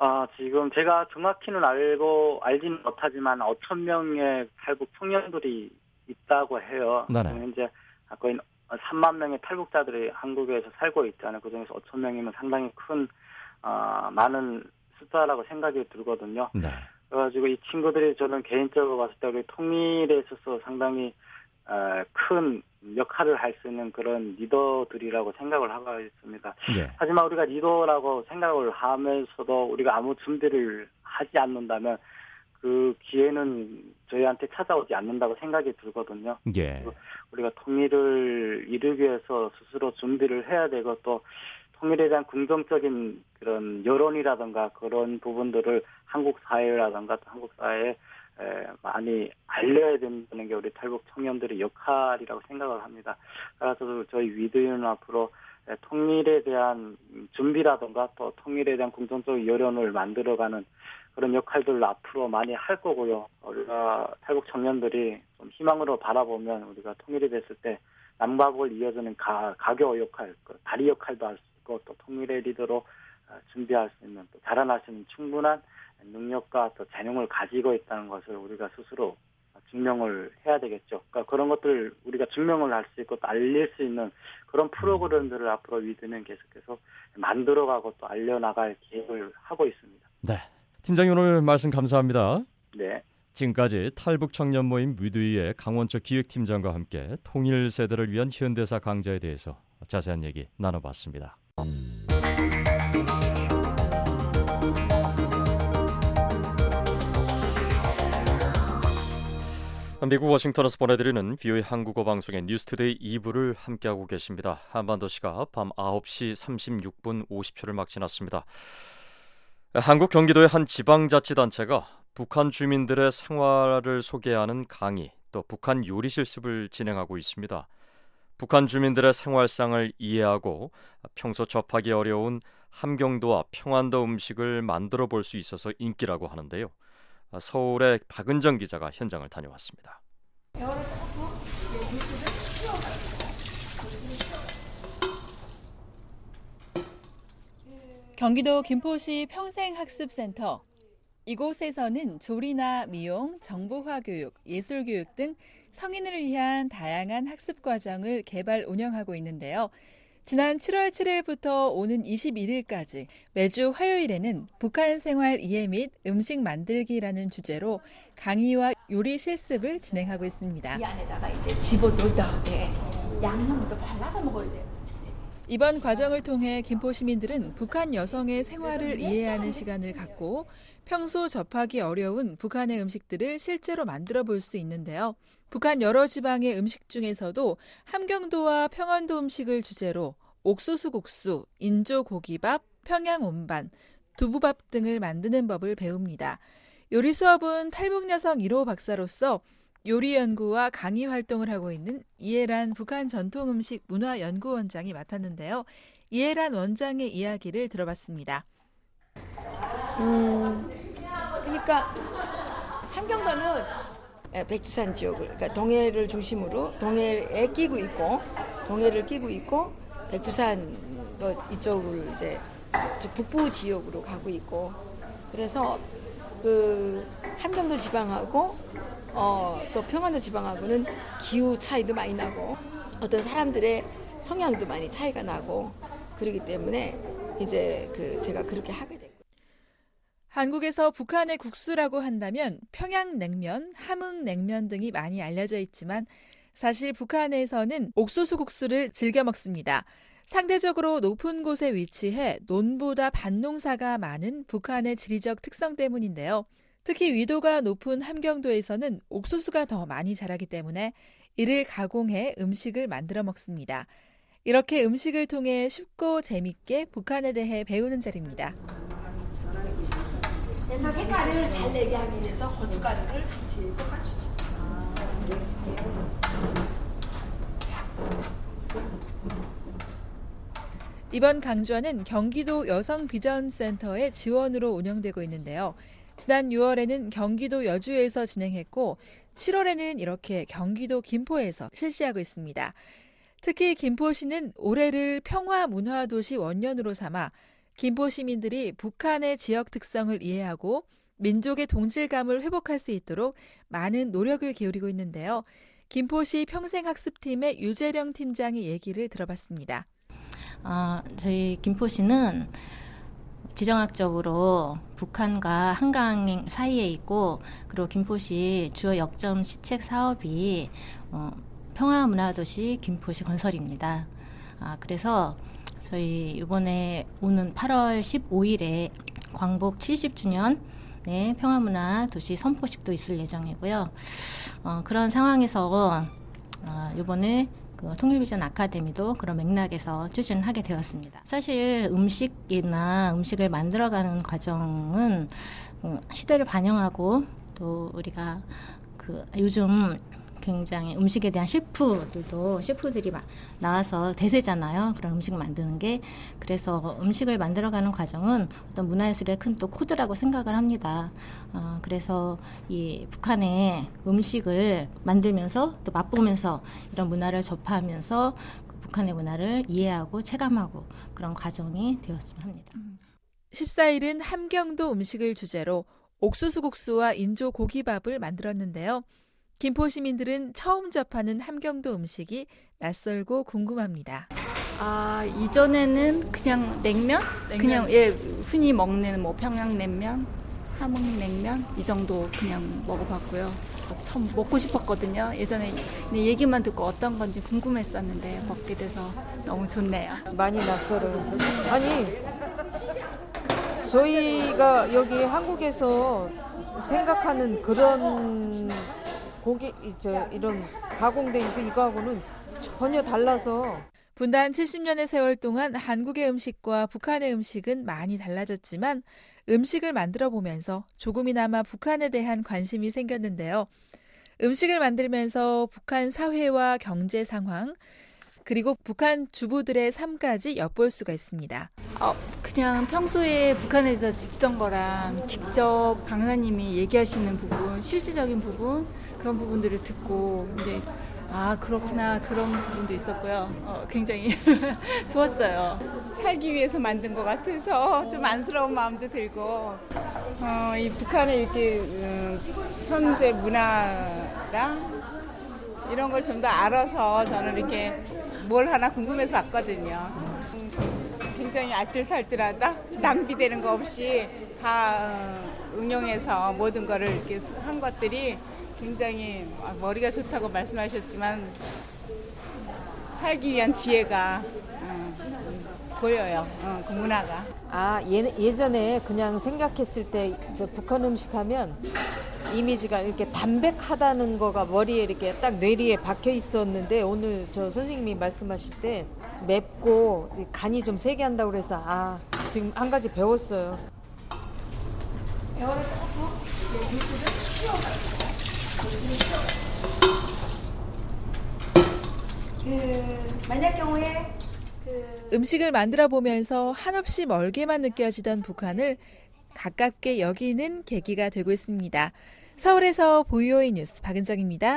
Speaker 21: 지금 제가 정확히는 알지는 못하지만 5,000명의 탈북 청년들이 있다고 해요.
Speaker 3: 네네.
Speaker 21: 현재 거의 3만 명의 탈북자들이 한국에서 살고 있잖아요. 그중에서 5,000명이면 상당히 큰 많은 숫자라고 생각이 들거든요.
Speaker 3: 네.
Speaker 21: 그래가지고 이 친구들이 저는 개인적으로 봤을 때 우리 통일에 있어서 상당히 큰 역할을 할 수 있는 그런 리더들이라고 생각을 하고 있습니다.
Speaker 3: 예.
Speaker 21: 하지만 우리가 리더라고 생각을 하면서도 우리가 아무 준비를 하지 않는다면 그 기회는 저희한테 찾아오지 않는다고 생각이 들거든요.
Speaker 3: 예.
Speaker 21: 우리가 통일을 이루기 위해서 스스로 준비를 해야 되고 또 통일에 대한 긍정적인 그런 여론이라든가 그런 부분들을 한국 사회라든가 한국 사회에 많이 알려야 된다는 게 우리 탈북 청년들의 역할이라고 생각을 합니다. 그래서 저희 위드유는 앞으로 통일에 대한 준비라든가 또 통일에 대한 긍정적 여론을 만들어가는 그런 역할들을 앞으로 많이 할 거고요. 우리가 탈북 청년들이 좀 희망으로 바라보면 우리가 통일이 됐을 때 남과 북을 이어주는 가교 역할, 다리 역할도 할 수 있고 또 통일의 리더로 준비할 수 있는 또 자라날 수 있는 충분한 능력과 또 재능을 가지고 있다는 것을 우리가 스스로 증명을 해야 되겠죠. 그러니까 그런 것들을 우리가 증명을 할 수 있고 또 알릴 수 있는 그런 프로그램들을 앞으로 위드는 계속해서 만들어가고 또 알려나갈 계획을 하고 있습니다.
Speaker 3: 네, 팀장님 오늘 말씀 감사합니다.
Speaker 21: 네.
Speaker 3: 지금까지 탈북 청년 모임 위드위의 강원철 기획팀장과 함께 통일 세대를 위한 현대사 강좌에 대해서 자세한 얘기 나눠봤습니다. 미국 워싱턴에서 보내드리는 VOA 한국어 방송의 뉴스투데이 2부를 함께하고 계십니다. 한반도 시각 밤 9시 36분 50초를 막 지났습니다. 한국 경기도의 한 지방자치단체가 북한 주민들의 생활을 소개하는 강의, 또 북한 요리 실습을 진행하고 있습니다. 북한 주민들의 생활상을 이해하고 평소 접하기 어려운 함경도와 평안도 음식을 만들어 볼 수 있어서 인기라고 하는데요. 서울의 박은정 기자가 현장을 다녀왔습니다.
Speaker 1: 경기도 김포시 평생학습센터. 이곳에서는 조리나 미용, 정보화교육, 예술교육 등 성인을 위한 다양한 학습 과정을 개발 운영하고 있는데요. 지난 7월 7일부터 오는 21일까지 매주 화요일에는 북한 생활 이해 및 음식 만들기라는 주제로 강의와 요리 실습을 진행하고 있습니다.
Speaker 22: 이 안에다가 이제 집어넣은 다음에 양념도 발라서 먹어야 돼요.
Speaker 1: 이번 과정을 통해 김포 시민들은 북한 여성의 생활을 이해하는 시간을 갖고 평소 접하기 어려운 북한의 음식들을 실제로 만들어 볼 수 있는데요. 북한 여러 지방의 음식 중에서도 함경도와 평안도 음식을 주제로 옥수수 국수, 인조 고기밥, 평양 온반, 두부밥 등을 만드는 법을 배웁니다. 요리 수업은 탈북 여성 1호 박사로서 요리 연구와 강의 활동을 하고 있는 이해란 북한 전통음식 문화연구원장이 맡았는데요. 이해란 원장의 이야기를 들어봤습니다.
Speaker 22: 그러니까 함경도는 백두산 지역을, 그러니까 동해를 중심으로 동해에 끼고 있고, 동해를 끼고 있고, 백두산도 이쪽을 이제 북부 지역으로 가고 있고, 그래서 그 함경도 지방하고 또 평안도 지방하고는 기후 차이도 많이 나고, 어떤 사람들의 성향도 많이 차이가 나고, 그렇기 때문에 이제 제가 그렇게 하게 됐고.
Speaker 1: 한국에서 북한의 국수라고 한다면 평양냉면, 함흥냉면 등이 많이 알려져 있지만 사실 북한에서는 옥수수 국수를 즐겨 먹습니다. 상대적으로 높은 곳에 위치해 논보다 밭농사가 많은 북한의 지리적 특성 때문인데요. 특히 위도가 높은 함경도에서는 옥수수가 더 많이 자라기 때문에 이를 가공해 음식을 만들어 먹습니다. 이렇게 음식을 통해 쉽고 재밌게 북한에 대해 배우는 자리입니다.
Speaker 22: 그래서 색깔을 잘 내게 하기 위해서 고춧가루를 같이 볶아주죠.
Speaker 1: 이번 강좌는 경기도 여성비전센터의 지원으로 운영되고 있는데요. 지난 6월에는 경기도 여주에서 진행했고 7월에는 이렇게 경기도 김포에서 실시하고 있습니다. 특히 김포시는 올해를 평화문화도시 원년으로 삼아 김포 시민들이 북한의 지역 특성을 이해하고 민족의 동질감을 회복할 수 있도록 많은 노력을 기울이고 있는데요. 김포시 평생학습팀의 유재령 팀장의 얘기를 들어봤습니다.
Speaker 4: 저희 김포시는 지정학적으로 북한과 한강 사이에 있고, 그리고 김포시 주요 역점 시책 사업이 평화문화도시 김포시 건설입니다. 그래서 저희 이번에 오는 8월 15일에 광복 70주년 평화문화도시 선포식도 있을 예정이고요. 그런 상황에서 이번에 통일비전 아카데미도 그런 맥락에서 추진을 하게 되었습니다. 사실 음식을 만들어가는 과정은 시대를 반영하고, 또 우리가 요즘 굉장히 음식에 대한 셰프들이 나와서 대세잖아요. 그런 음식을 만드는 게. 그래서 음식을 만들어가는 과정은 어떤 문화예술의 큰 또 코드라고 생각을 합니다. 그래서 이 북한의 음식을 만들면서 또 맛보면서 이런 문화를 접하면서 북한의 문화를 이해하고 체감하고 그런 과정이 되었으면 합니다.
Speaker 1: 14일은 함경도 음식을 주제로 옥수수국수와 인조 고기밥을 만들었는데요. 김포 시민들은 처음 접하는 함경도 음식이 낯설고 궁금합니다.
Speaker 7: 이전에는 그냥 냉면? 그냥 흔히 먹는 평양냉면, 함흥냉면 이 정도 그냥 먹어봤고요. 처음 먹고 싶었거든요. 예전에 얘기만 듣고 어떤 건지 궁금했었는데 먹게 돼서 너무 좋네요.
Speaker 23: 많이 낯설어요. 아니, 저희가 여기 한국에서 생각하는 그런 이런 가공된 이거하고는 전혀 달라서.
Speaker 1: 분단 70년의 세월 동안 한국의 음식과 북한의 음식은 많이 달라졌지만 음식을 만들어 보면서 조금이나마 북한에 대한 관심이 생겼는데요. 음식을 만들면서 북한 사회와 경제 상황, 그리고 북한 주부들의 삶까지 엿볼 수가 있습니다.
Speaker 7: 그냥 평소에 북한에 대해서 듣던 거랑 직접 강사님이 얘기하시는 부분, 실질적인 부분, 그런 부분들을 듣고 이제 그렇구나, 그런 부분도 있었고요. 굉장히 좋았어요.
Speaker 24: 살기 위해서 만든 것 같아서 좀 안쓰러운 마음도 들고, 이 북한의 이렇게 현재 문화랑 이런 걸 좀 더 알아서 저는 이렇게 뭘 하나 궁금해서 왔거든요. 굉장히 알뜰살뜰하다, 낭비되는 거 없이 다 응용해서 모든 거를 이렇게 한 것들이 굉장히 머리가 좋다고 말씀하셨지만 살기 위한 지혜가 보여요. 그 문화가.
Speaker 23: 예전에 그냥 생각했을 때 북한 음식 하면 이미지가 이렇게 담백하다는 거가 머리에 이렇게 딱 뇌리에 박혀 있었는데, 오늘 저 선생님이 말씀하실 때 맵고 간이 좀 세게 한다고 그래서 지금 한 가지 배웠어요.
Speaker 22: 만약 경우에
Speaker 1: 음식을 만들어 보면서 한없이 멀게만 느껴지던 북한을 가깝게 여기는 계기가 되고 있습니다. 서울에서 VOA 뉴스 박은정입니다.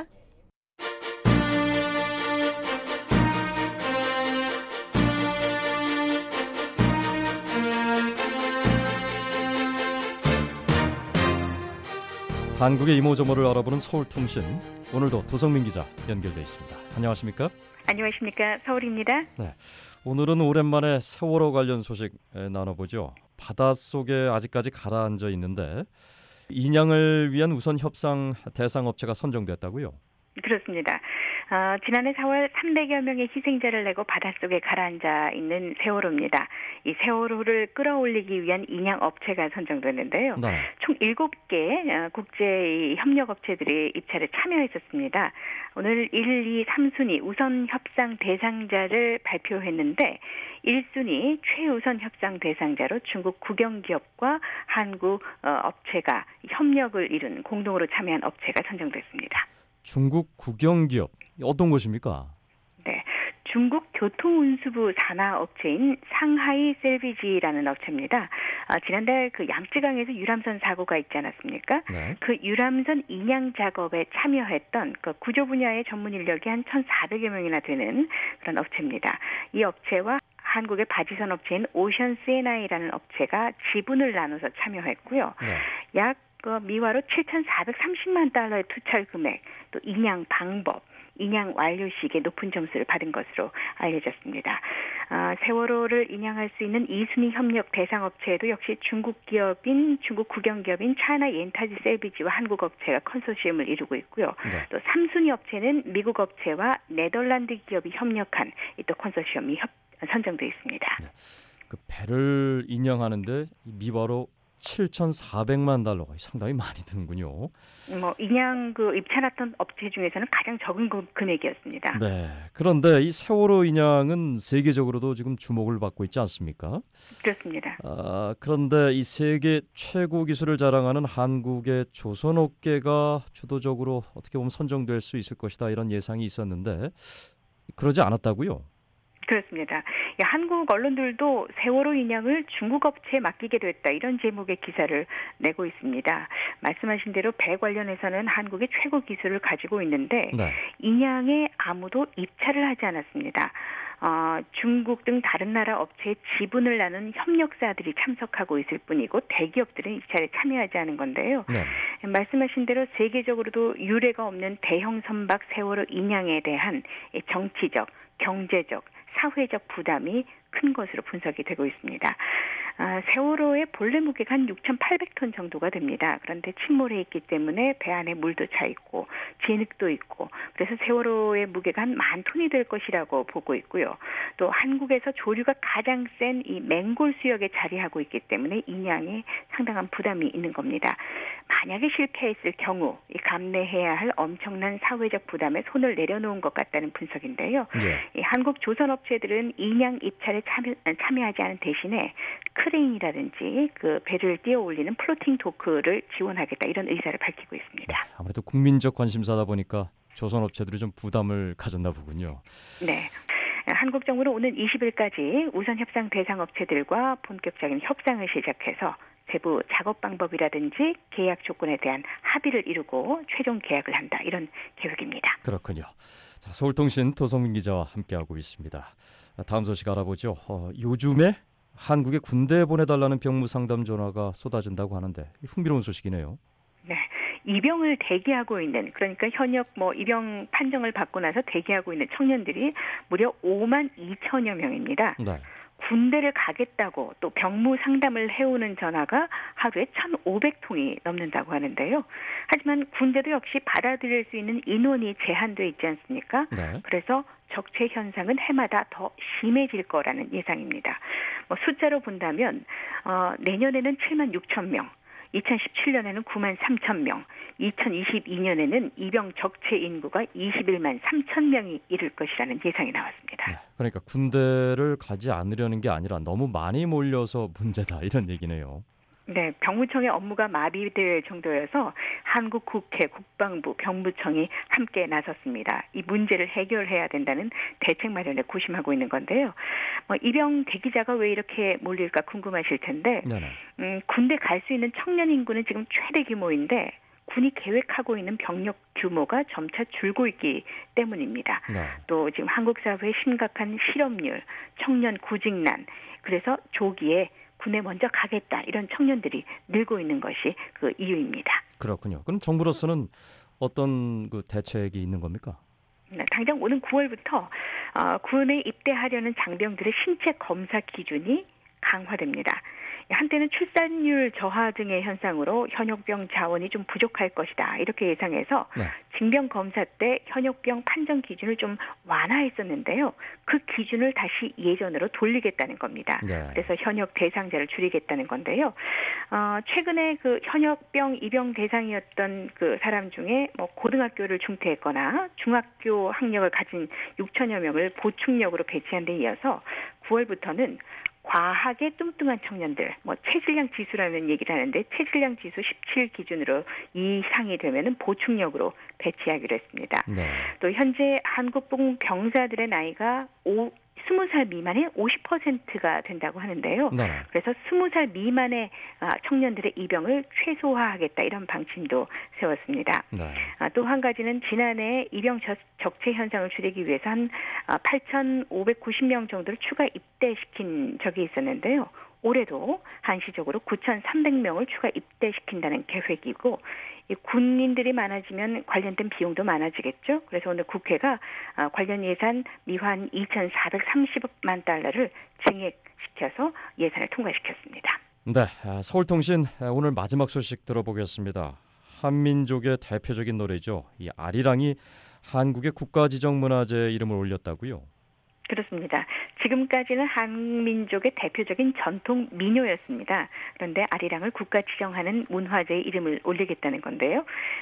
Speaker 3: 한국의 이모저모를 알아보는 서울통신, 오늘도 도성민 기자 연결돼 있습니다. 안녕하십니까?
Speaker 25: 안녕하십니까? 서울입니다.
Speaker 3: 네, 오늘은 오랜만에 세월호 관련 소식 나눠보죠. 바닷속에 아직까지 가라앉아 있는데 인양을 위한 우선 협상 대상 업체가 선정됐다고요?
Speaker 25: 그렇습니다. 지난해 4월 300여 명의 희생자를 내고 바닷속에 가라앉아 있는 세월호입니다. 이 세월호를 끌어올리기 위한 인양 업체가 선정됐는데요.
Speaker 3: 네.
Speaker 25: 총 7개 국제 협력 업체들이 입찰에 참여했었습니다. 오늘 1, 2, 3순위 우선 협상 대상자를 발표했는데 1순위 최우선 협상 대상자로 중국 국영기업과 한국 업체가 협력을 이룬 공동으로 참여한 업체가 선정됐습니다.
Speaker 3: 중국 국영기업, 어떤 곳입니까?
Speaker 25: 네, 중국 교통운수부 산하업체인 상하이 셀비지라는 업체입니다. 지난달 그 양쯔강에서 유람선 사고가 있지 않았습니까?
Speaker 3: 네.
Speaker 25: 그 유람선 인양 작업에 참여했던 그 구조 분야의 전문 인력이 한 1,400여 명이나 되는 그런 업체입니다. 이 업체와 한국의 바지선 업체인 오션 C&I라는 업체가 지분을 나눠서 참여했고요. 약 미화로 7,430만 달러의 투철 금액, 또 인양 방법, 인양 완료 시기에 높은 점수를 받은 것으로 알려졌습니다. 세월호를 인양할 수 있는 2순위 협력 대상 업체에도 역시 중국 국영기업인 차이나 옌타지 셀비지와 한국 업체가 컨소시엄을 이루고 있고요. 또 3순위 업체는 미국 업체와 네덜란드 기업이 협력한 또 컨소시엄이 선정돼 있습니다.
Speaker 3: 그 배를 인양하는데 미화로 7,400만 달러가 상당히 많이 드는군요.
Speaker 25: 인양 입찰했던 업체 중에서는 가장 적은 금액이었습니다.
Speaker 3: 네. 그런데 이 세월호 인양은 세계적으로도 지금 주목을 받고 있지 않습니까?
Speaker 25: 그렇습니다.
Speaker 3: 그런데 이 세계 최고 기술을 자랑하는 한국의 조선업계가 주도적으로 어떻게 보면 선정될 수 있을 것이다 이런 예상이 있었는데 그러지 않았다고요?
Speaker 25: 그렇습니다. 한국 언론들도 세월호 인양을 중국 업체에 맡기게 됐다 이런 제목의 기사를 내고 있습니다. 말씀하신 대로 배 관련해서는 한국의 최고 기술을 가지고 있는데 인양에 아무도 입찰을 하지 않았습니다. 중국 등 다른 나라 업체의 지분을 나눈 협력사들이 참석하고 있을 뿐이고 대기업들은 입찰에 참여하지 않은 건데요. 말씀하신 대로 세계적으로도 유례가 없는 대형 선박 세월호 인양에 대한 정치적, 경제적, 사회적 부담이 큰 것으로 분석이 되고 있습니다. 세월호의 본래 무게가 한 6,800톤 정도가 됩니다. 그런데 침몰해 있기 때문에 배 안에 물도 차 있고 진흙도 있고 그래서 세월호의 무게가 한 10,000톤이 될 것이라고 보고 있고요. 또 한국에서 조류가 가장 센 이 맹골 수역에 자리하고 있기 때문에 인양에 상당한 부담이 있는 겁니다. 만약에 실패했을 경우 이 감내해야 할 엄청난 사회적 부담에 손을 내려놓은 것 같다는 분석인데요. 이 한국 조선업체들은 인양 입찰에 참여하지 않은 대신에 크레인이라든지 그 배를 띄어 올리는 플로팅 도크를 지원하겠다 이런 의사를 밝히고 있습니다.
Speaker 3: 아무래도 국민적 관심사다 보니까 조선업체들이 좀 부담을 가졌나 보군요.
Speaker 25: 네. 한국 정부는 오는 20일까지 우선 협상 대상 업체들과 본격적인 협상을 시작해서 세부 작업 방법이라든지 계약 조건에 대한 합의를 이루고 최종 계약을 한다 이런 계획입니다.
Speaker 3: 그렇군요. 자, 서울통신 도성민 기자와 함께하고 있습니다. 다음 소식 알아보죠. 요즘에 한국에 군대에 보내달라는 병무 상담 전화가 쏟아진다고 하는데 흥미로운 소식이네요.
Speaker 25: 네. 입영을 대기하고 있는 그러니까 현역 입영 판정을 받고 나서 대기하고 있는 청년들이 무려 5만 2천여 명입니다.
Speaker 3: 네.
Speaker 25: 군대를 가겠다고 또 병무 상담을 해오는 전화가 하루에 1,500통이 넘는다고 하는데요. 하지만 군대도 역시 받아들일 수 있는 인원이 제한돼 있지 않습니까? 그래서 적체 현상은 해마다 더 심해질 거라는 예상입니다. 숫자로 본다면 내년에는 7만 6천 명, 2017년에는 9만 3천 명, 2022년에는 입영 적체 인구가 21만 3천 명이 이를 것이라는 예상이 나왔습니다.
Speaker 3: 그러니까 군대를 가지 않으려는 게 아니라 너무 많이 몰려서 문제다 이런 얘기네요.
Speaker 25: 네, 병무청의 업무가 마비될 정도여서 한국 국회, 국방부, 병무청이 함께 나섰습니다. 이 문제를 해결해야 된다는 대책 마련에 고심하고 있는 건데요. 입영 대기자가 왜 이렇게 몰릴까 궁금하실 텐데 군대 갈 수 있는 청년 인구는 지금 최대 규모인데 군이 계획하고 있는 병력 규모가 점차 줄고 있기 때문입니다. 또 지금 한국 사회의 심각한 실업률, 청년 구직난, 그래서 조기에 군에 먼저 가겠다 이런 청년들이 늘고 있는 것이 그 이유입니다.
Speaker 3: 그렇군요. 그럼 정부로서는 어떤 그 대책이 있는 겁니까?
Speaker 25: 당장 오는 9월부터 군에 입대하려는 장병들의 신체 검사 기준이 강화됩니다. 한때는 출산율 저하 등의 현상으로 현역병 자원이 좀 부족할 것이다 이렇게 예상해서 징병 검사 때 현역병 판정 기준을 좀 완화했었는데요. 그 기준을 다시 예전으로 돌리겠다는 겁니다. 그래서 현역 대상자를 줄이겠다는 건데요. 최근에 그 현역병 입영 대상이었던 그 사람 중에 고등학교를 중퇴했거나 중학교 학력을 가진 6천여 명을 보충력으로 배치한 데 이어서 9월부터는 과하게 뚱뚱한 청년들, 체질량 지수라는 얘기를 하는데 체질량 지수 17 기준으로 이상이 되면은 보충력으로 배치하기로 했습니다. 또 현재 한국군 병사들의 나이가 20살 미만의 50%가 된다고 하는데요.
Speaker 3: 네.
Speaker 25: 그래서 20살 미만의 청년들의 입영을 최소화하겠다 이런 방침도 세웠습니다.
Speaker 3: 네.
Speaker 25: 또 한 가지는 지난해 입영 적체 현상을 줄이기 위해서 한 8,590명 정도를 추가 입대시킨 적이 있었는데요. 올해도 한시적으로 9,300명을 추가 입대시킨다는 계획이고 이 군인들이 많아지면 관련된 비용도 많아지겠죠. 그래서 오늘 국회가 관련 예산 미환 2,430만 달러를 증액시켜서 예산을 통과시켰습니다.
Speaker 3: 네, 서울통신 오늘 마지막 소식 들어보겠습니다. 한민족의 대표적인 노래죠. 이 아리랑이 한국의 국가지정문화재 이름을 올렸다고요?
Speaker 25: 그렇습니다. 지금까지는 한민족의 대표적인 전통 민요였습니다. 그런데 아리랑을 국가 지정하는 문화재의 이름을 올리겠다는 건데요.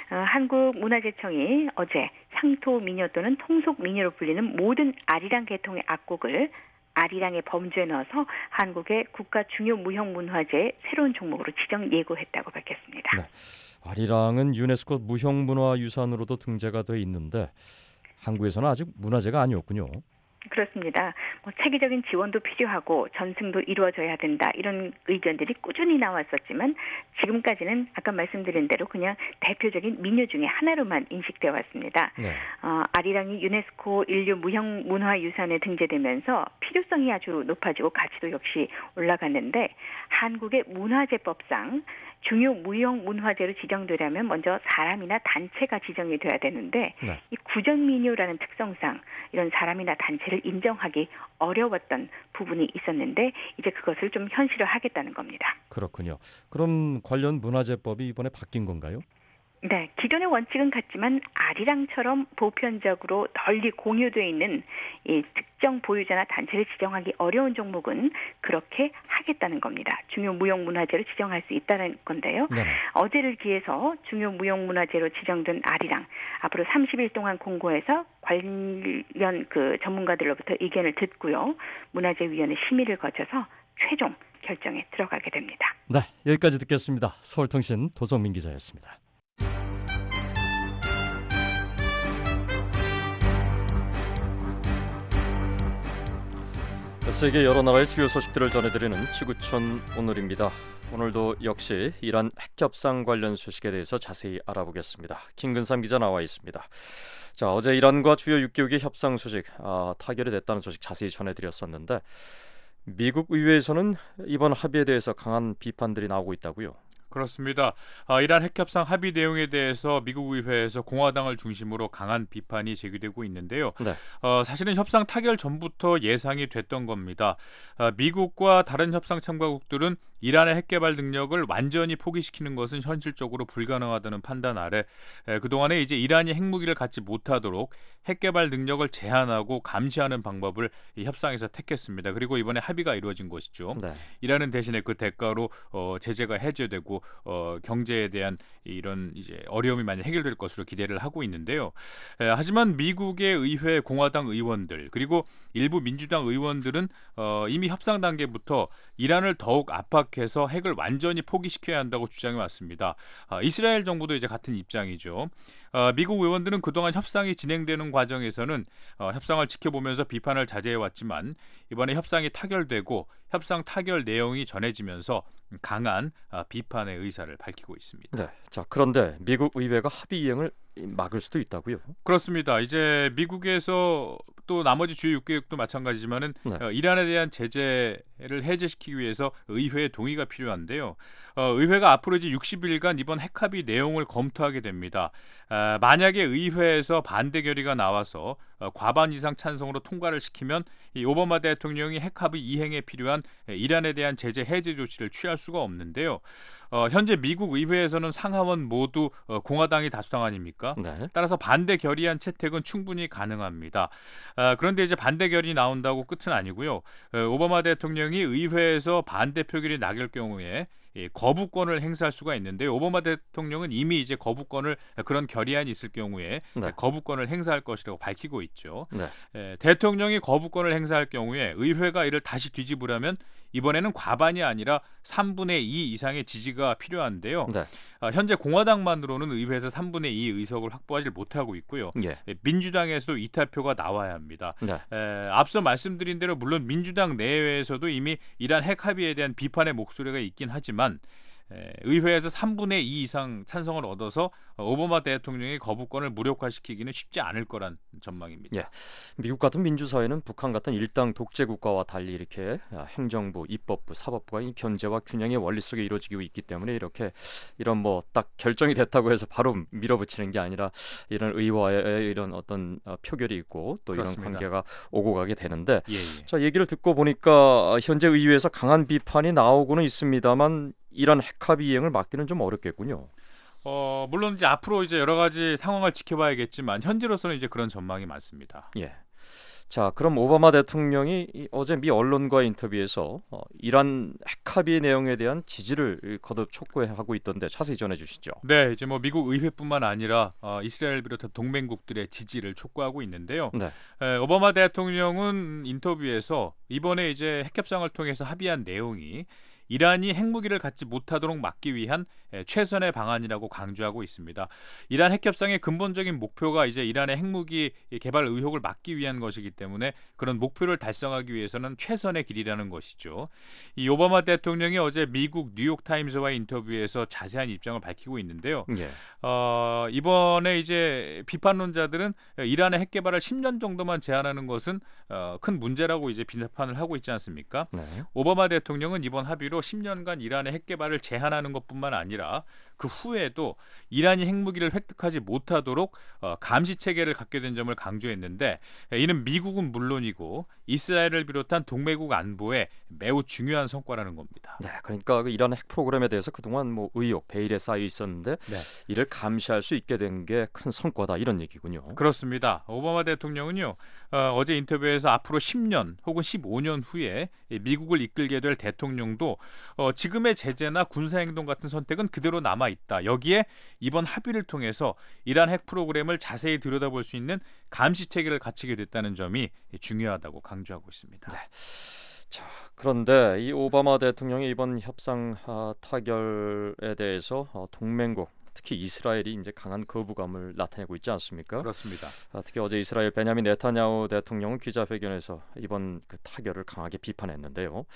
Speaker 25: 한국문화재청이 어제 향토 민요 또는 통속 민요로 불리는 모든 아리랑 계통의 악곡을 아리랑의 범주에 넣어서 한국의 국가 중요 무형문화재의 새로운 종목으로 지정 예고했다고 밝혔습니다.
Speaker 3: 네. 아리랑은 유네스코 무형문화유산으로도 등재가 돼 있는데 한국에서는 아직 문화재가 아니었군요.
Speaker 25: 그렇습니다. 체계적인 지원도 필요하고 전승도 이루어져야 된다 이런 의견들이 꾸준히 나왔었지만 지금까지는 아까 말씀드린 대로 그냥 대표적인 민요 중에 하나로만 인식되어 왔습니다.
Speaker 3: 네.
Speaker 25: 아리랑이 유네스코 인류 무형문화유산에 등재되면서 필요성이 아주 높아지고 가치도 역시 올라갔는데 한국의 문화재법상 중요 무형문화재로 지정되려면 먼저 사람이나 단체가 지정이 돼야 되는데
Speaker 3: 네.
Speaker 25: 이 구전민요라는 특성상 이런 사람이나 단체를 인정하기 어려웠던 부분이 있었는데 이제 그것을 좀 현실화하겠다는 겁니다.
Speaker 3: 그렇군요. 그럼 관련 문화재법이 이번에 바뀐 건가요?
Speaker 25: 네, 기존의 원칙은 같지만 아리랑처럼 보편적으로 널리 공유되어 있는 이 특정 보유자나 단체를 지정하기 어려운 종목은 그렇게 하겠다는 겁니다. 중요 무형문화재로 지정할 수 있다는 건데요.
Speaker 3: 네.
Speaker 25: 어제를 기해서 중요 무형문화재로 지정된 아리랑 앞으로 30일 동안 공고해서 관련 전문가들로부터 의견을 듣고요. 문화재위원회 심의를 거쳐서 최종 결정에 들어가게 됩니다.
Speaker 3: 네, 여기까지 듣겠습니다. 서울통신 도성민 기자였습니다. 세계 여러 나라의 주요 소식들을 전해드리는 지구촌 오늘입니다. 오늘도 역시 이란 핵협상 관련 소식에 대해서 자세히 알아보겠습니다. 김근삼 기자 나와 있습니다. 자, 어제 이란과 주요 6개국의 협상 소식 타결이 됐다는 소식 자세히 전해드렸었는데 미국 의회에서는 이번 합의에 대해서 강한 비판들이 나오고 있다고요?
Speaker 6: 그렇습니다. 이란 핵협상 합의 내용에 대해서 미국 의회에서 공화당을 중심으로 강한 비판이 제기되고 있는데요.
Speaker 3: 네.
Speaker 6: 사실은 협상 타결 전부터 예상이 됐던 겁니다. 미국과 다른 협상 참가국들은 이란의 핵개발 능력을 완전히 포기시키는 것은 현실적으로 불가능하다는 판단 아래 그동안에 이제 이란이 핵무기를 갖지 못하도록 핵개발 능력을 제한하고 감시하는 방법을 이 협상에서 택했습니다. 그리고 이번에 합의가 이루어진 것이죠.
Speaker 3: 네.
Speaker 6: 이란은 대신에 그 대가로 제재가 해제되고 경제에 대한 이런 이제 어려움이 많이 해결될 것으로 기대를 하고 있는데요. 하지만 미국의 의회 공화당 의원들 그리고 일부 민주당 의원들은 이미 협상 단계부터 이란을 더욱 압박해서 핵을 완전히 포기시켜야 한다고 주장해 왔습니다. 이스라엘 정부도 이제 같은 입장이죠. 미국 의원들은 그동안 협상이 진행되는 과정에서는 협상을 지켜보면서 비판을 자제해왔지만 이번에 협상이 타결되고 협상 타결 내용이 전해지면서 강한 비판의 의사를 밝히고 있습니다.
Speaker 3: 네. 자, 그런데 미국 의회가 합의 이행을 막을 수도 있다고요?
Speaker 6: 그렇습니다. 이제 미국에서 또 나머지 주요 6개국도 마찬가지지만은
Speaker 3: 네.
Speaker 6: 이란에 대한 제재를 해제시키기 위해서 의회의 동의가 필요한데요. 의회가 앞으로 이제 60일간 이번 핵합의 내용을 검토하게 됩니다. 만약에 의회에서 반대 결의가 나와서 과반 이상 찬성으로 통과를 시키면 이 오바마 대통령이 핵합의 이행에 필요한 이란에 대한 제재 해제 조치를 취할 수가 없는데요. 현재 미국 의회에서는 상하원 모두 공화당이 다수당 아닙니까?
Speaker 3: 네.
Speaker 6: 따라서 반대 결의안 채택은 충분히 가능합니다. 그런데 이제 반대 결의 나온다고 끝은 아니고요. 오바마 대통령이 의회에서 반대 표결이 나길 경우에 거부권을 행사할 수가 있는데요. 오바마 대통령은 이미 이제 거부권을 그런 결의안이 있을 경우에
Speaker 3: 네.
Speaker 6: 거부권을 행사할 것이라고 밝히고 있죠.
Speaker 3: 네.
Speaker 6: 대통령이 거부권을 행사할 경우에 의회가 이를 다시 뒤집으려면 이번에는 과반이 아니라 3분의 2 이상의 지지가 필요한데요.
Speaker 3: 네.
Speaker 6: 현재 공화당만으로는 의회에서 3분의 2 의석을 확보하지 못하고 있고요.
Speaker 3: 예.
Speaker 6: 민주당에서도 이탈표가 나와야 합니다.
Speaker 3: 네.
Speaker 6: 앞서 말씀드린 대로 물론 민주당 내외에서도 이미 이란 핵 합의에 대한 비판의 목소리가 있긴 하지만 의회에서 3분의 2 이상 찬성을 얻어서 오바마 대통령의 거부권을 무력화시키기는 쉽지 않을 거란 전망입니다.
Speaker 3: 예. 미국 같은 민주사회는 북한 같은 일당 독재 국가와 달리 이렇게 행정부, 입법부, 사법부가 이 견제와 균형의 원리 속에 이루어지고 있기 때문에 이런 뭐 딱 결정이 됐다고 해서 바로 밀어붙이는 게 아니라 이런 의회의 이런 어떤 표결이 있고 또 이런
Speaker 6: 그렇습니다.
Speaker 3: 관계가 오고 가게 되는데
Speaker 6: 예.
Speaker 3: 자, 얘기를 듣고 보니까 현재 의회에서 강한 비판이 나오고는 있습니다만 이란 핵합의 이행을 막기는 좀 어렵겠군요.
Speaker 6: 물론 이제 앞으로 이제 여러 가지 상황을 지켜봐야겠지만 현재로서는 이제 그런 전망이 많습니다.
Speaker 3: 예. 자, 그럼 오바마 대통령이 어제 미 언론과의 인터뷰에서 이란 핵합의 내용에 대한 지지를 거듭 촉구하고 있던데 자세히 전해주시죠.
Speaker 6: 네, 이제 뭐 미국 의회뿐만 아니라 이스라엘 비롯한 동맹국들의 지지를 촉구하고 있는데요.
Speaker 3: 네.
Speaker 6: 오바마 대통령은 인터뷰에서 이번에 이제 핵협상을 통해서 합의한 내용이 이란이 핵무기를 갖지 못하도록 막기 위한 최선의 방안이라고 강조하고 있습니다. 이란 핵협상의 근본적인 목표가 이제 이란의 핵무기 개발 의혹을 막기 위한 것이기 때문에 그런 목표를 달성하기 위해서는 최선의 길이라는 것이죠. 이 오바마 대통령이 어제 미국 뉴욕타임스와의 인터뷰에서 자세한 입장을 밝히고 있는데요.
Speaker 3: 예.
Speaker 6: 이번에 이제 비판론자들은 이란의 핵 개발을 10년 정도만 제한하는 것은 큰 문제라고 이제 비판을 하고 있지 않습니까?
Speaker 3: 네.
Speaker 6: 오바마 대통령은 이번 합의로 10년간 이란의 핵 개발을 제한하는 것뿐만 아니라 그 후에도 이란이 핵무기를 획득하지 못하도록 감시 체계를 갖게 된 점을 강조했는데 이는 미국은 물론이고 이스라엘을 비롯한 동맹국 안보에 매우 중요한 성과라는 겁니다.
Speaker 3: 네, 그러니까 그 이란 핵 프로그램에 대해서 그동안 뭐 의혹, 베일에 쌓여 있었는데
Speaker 6: 네.
Speaker 3: 이를 감시할 수 있게 된 게 큰 성과다 이런 얘기군요.
Speaker 6: 그렇습니다. 오바마 대통령은요 어제 인터뷰에서 앞으로 10년 혹은 15년 후에 미국을 이끌게 될 대통령도 지금의 제재나 군사행동 같은 선택은 그대로 남아있다. 여기에 이번 합의를 통해서 이란 핵 프로그램을 자세히 들여다볼 수 있는 감시 체계를 갖추게 됐다는 점이 중요하다고 강조하고 있습니다.
Speaker 3: 네. 자, 그런데 이 오바마 대통령의 이번 협상 타결에 대해서 동맹국 특히 이스라엘이 이제 강한 거부감을 나타내고 있지 않습니까?
Speaker 6: 그렇습니다.
Speaker 3: 특히 어제 이스라엘 베냐민 네타냐후 대통령은 기자회견에서 이번 그 타결을 강하게 비판했는데요.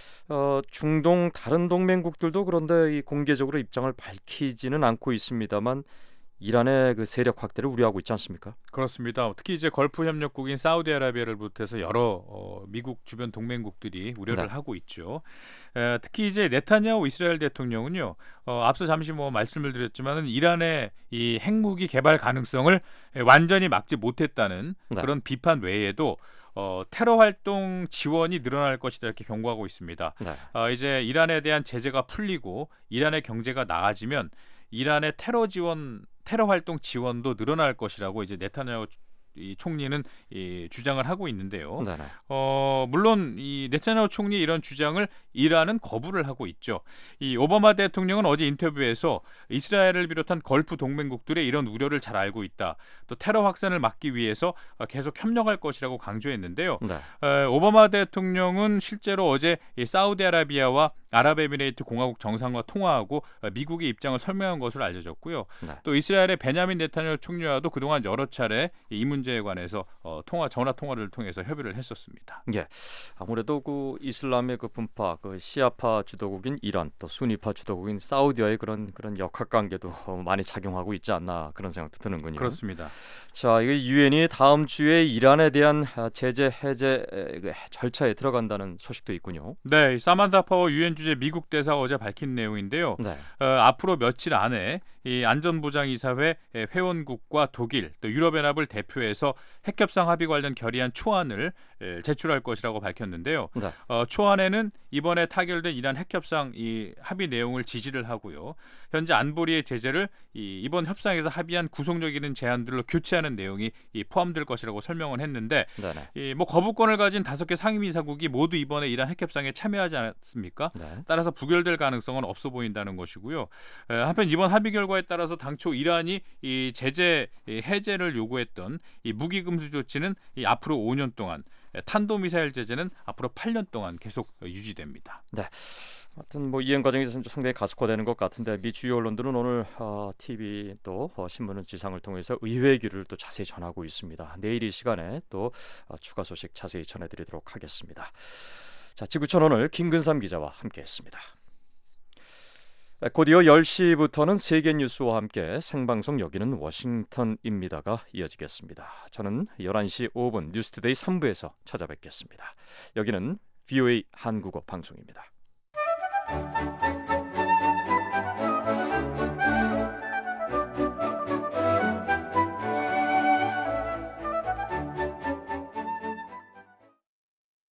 Speaker 3: 중동 다른 동맹국들도 그런데 이 공개적으로 입장을 밝히지는 않고 있습니다만 이란의 그 세력 확대를 우려하고 있지 않습니까?
Speaker 6: 그렇습니다. 특히 이제 걸프 협력국인 사우디아라비아를 비롯해서 여러 미국 주변 동맹국들이 우려를
Speaker 3: 네.
Speaker 6: 하고 있죠. 특히 이제 네타냐후 이스라엘 대통령은요. 앞서 잠시 뭐 말씀을 드렸지만은 이란의 이 핵무기 개발 가능성을 완전히 막지 못했다는
Speaker 3: 네.
Speaker 6: 그런 비판 외에도 테러 활동 지원이 늘어날 것이다 이렇게 경고하고 있습니다.
Speaker 3: 네.
Speaker 6: 이제 이란에 대한 제재가 풀리고 이란의 경제가 나아지면 이란의 테러 활동 지원도 늘어날 것이라고 이제 네타냐후 이 총리는 주장을 하고 있는데요.
Speaker 3: 네네.
Speaker 6: 물론 이 네타냐후 총리의 이런 주장을 이란은 거부를 하고 있죠. 이 오바마 대통령은 어제 인터뷰에서 이스라엘을 비롯한 걸프 동맹국들의 이런 우려를 잘 알고 있다. 또 테러 확산을 막기 위해서 계속 협력할 것이라고 강조했는데요.
Speaker 3: 네.
Speaker 6: 오바마 대통령은 실제로 어제 이 사우디아라비아와 아랍에미레이트 공화국 정상과 통화하고 미국의 입장을 설명한 것으로 알려졌고요.
Speaker 3: 네.
Speaker 6: 또 이스라엘의 베냐민 네타냐후 총리와도 그동안 여러 차례 이 문제에 관해서 전화 통화를 통해서 협의를 했었습니다.
Speaker 3: 예, 아무래도 그 이슬람의 그 분파, 그 시아파 주도국인 이란, 또 수니파 주도국인 사우디와의 그런 역학 관계도 많이 작용하고 있지 않나 그런 생각도 드는군요.
Speaker 6: 그렇습니다.
Speaker 3: 자, 이거 유엔이 다음 주에 이란에 대한 제재 해제 절차에 들어간다는 소식도 있군요.
Speaker 6: 네, 사만사 파워 유엔 주재 미국 대사가 어제 밝힌 내용인데요.
Speaker 3: 네.
Speaker 6: 앞으로 며칠 안에 이 안전보장이사회 회원국과 독일 또 유럽연합을 대표해서 핵협상 합의 관련 결의안 초안을 제출할 것이라고 밝혔는데요.
Speaker 3: 네.
Speaker 6: 초안에는 이번에 타결된 이란 핵협상 이 합의 내용을 지지를 하고요. 현재 안보리의 제재를 이번 협상에서 합의한 구속력 있는 제안들로 교체하는 내용이 포함될 것이라고 설명을 했는데 뭐 거부권을 가진 5개 상임이사국이 모두 이번에 이란 핵협상에 참여하지 않았습니까?
Speaker 3: 네.
Speaker 6: 따라서 부결될 가능성은 없어 보인다는 것이고요. 한편 이번 합의 결과에 따라서 당초 이란이 이 제재 해제를 요구했던 이 무기 금수 조치는 앞으로 5년 동안, 탄도미사일 제재는 앞으로 8년 동안 계속 유지됩니다.
Speaker 3: 네. 하여튼 뭐 이행 과정이 상당히 가속화되는 것 같은데 미 주요 언론들은 오늘 TV 또 신문은 지상을 통해서 의회기를 또 자세히 전하고 있습니다. 내일 이 시간에 또 추가 소식 자세히 전해드리도록 하겠습니다. 자, 지구촌 오늘 김근삼 기자와 함께했습니다. 곧이어 10시부터는 세계 뉴스와 함께 생방송 여기는 워싱턴입니다가 이어지겠습니다. 저는 11시 5분 뉴스투데이 3부에서 찾아뵙겠습니다. 여기는 VOA 한국어 방송입니다.